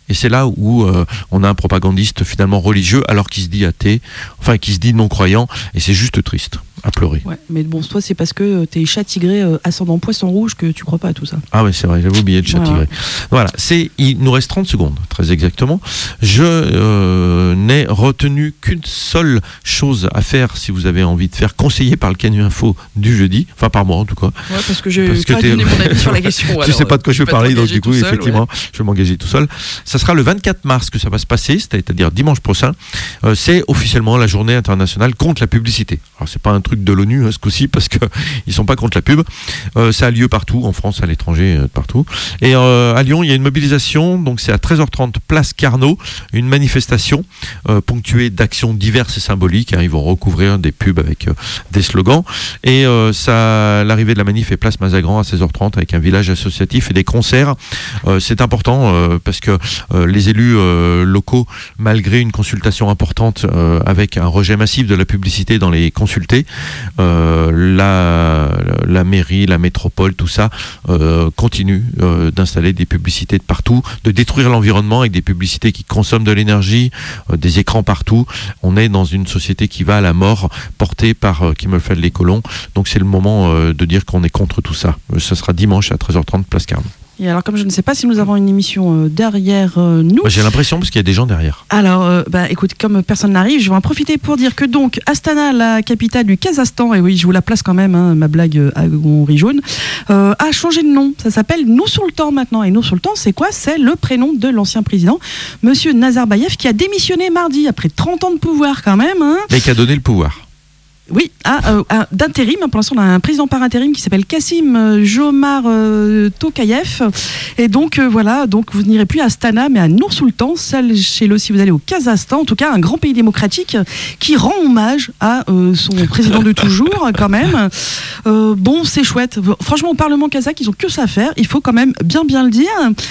Et c'est là où euh, on a un propagandiste finalement religieux alors qu'il se dit athée, enfin qui se dit non-croyant, et c'est juste triste, à pleurer. Ouais, mais bon, toi c'est parce que t'es chat tigré euh, ascendant poisson rouge que tu crois pas à tout ça. Ah oui, c'est vrai, j'avais oublié de chat tigré. Voilà, c'est, il nous reste trente secondes, très exactement. Je euh, n'ai retenu qu'une seule chose à faire si vous avez envie de faire, conseiller par le Canu Info du jeudi, enfin par moi en tout cas. Ouais, parce que je vais pas donner mon avis sur la question. Tu alors, sais pas de quoi je vais parler, donc du coup, seul, effectivement, ouais. je vais m'engager tout seul. Ça sera le vingt-quatre mars que ça va se passer, c'est-à-dire dimanche prochain. Euh, c'est officiellement la journée internationale contre la publicité. Alors c'est pas un truc de l'ONU hein, ce coup-ci parce que ils sont pas contre la pub. Euh, ça a lieu partout, en France, à l'étranger, euh, partout. Et euh, à Lyon, il y a une mobilisation, donc c'est à treize heures trente, place Carnot, une manifestation euh, ponctuée d'actions diverses et symboliques. Hein, ils vont recouvrir des pubs avec euh, des slogans. Et euh, ça, l'arrivée de la manif est place Mazagran à seize heures trente avec un village associatif et des concerts. Euh, c'est important euh, parce que euh, les élus euh, locaux, malgré une consultation importante euh, avec un rejet massif de la publicité dans les consultés, euh, la, la mairie, la métropole, tout ça euh, continue euh, d'installer des publicités de partout, de détruire l'environnement avec des publicités qui consomment de l'énergie, euh, des écrans partout. On est dans une société qui va à la mort, portée par euh, Kimmelfeld les colons. Donc c'est le moment euh, de dire qu'on est contre tout ça. Euh, ce sera dimanche à treize heures trente, place Carnot. Et alors, comme je ne sais pas si nous avons une émission euh, derrière euh, nous. Bah, j'ai l'impression parce qu'il y a des gens derrière. Alors, euh, bah, écoute, comme personne n'arrive, je vais en profiter pour dire que donc Astana, la capitale du Kazakhstan, et oui, je vous la place quand même, hein, ma blague euh, à on rit jaune, euh, a changé de nom. Ça s'appelle Nour-Sultan maintenant. Et Nour-Sultan, c'est quoi? C'est le prénom de l'ancien président, Monsieur Nazarbayev, qui a démissionné mardi après trente ans de pouvoir quand même. Hein. Mais qui a donné le pouvoir. Oui, à, euh, à, d'intérim. Pour l'instant, on a un président par intérim qui s'appelle Kassim euh, Jomar euh, Tokayev. Et donc, euh, voilà, donc vous n'irez plus à Astana, mais à Nour-Sultan, sachez-le si vous allez au Kazakhstan. En tout cas, un grand pays démocratique qui rend hommage à euh, son président de toujours, quand même. Euh, bon, c'est chouette. Franchement, au Parlement kazakh, ils ont que ça à faire. Il faut quand même bien, bien le dire.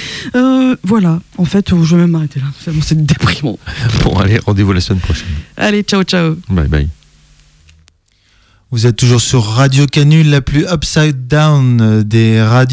Euh, voilà. En fait, je vais même m'arrêter là. C'est, bon, c'est déprimant. Bon, allez, rendez-vous la semaine prochaine. Allez, ciao, ciao. Bye, bye. Vous êtes toujours sur Radio Canu, la plus upside down des radios.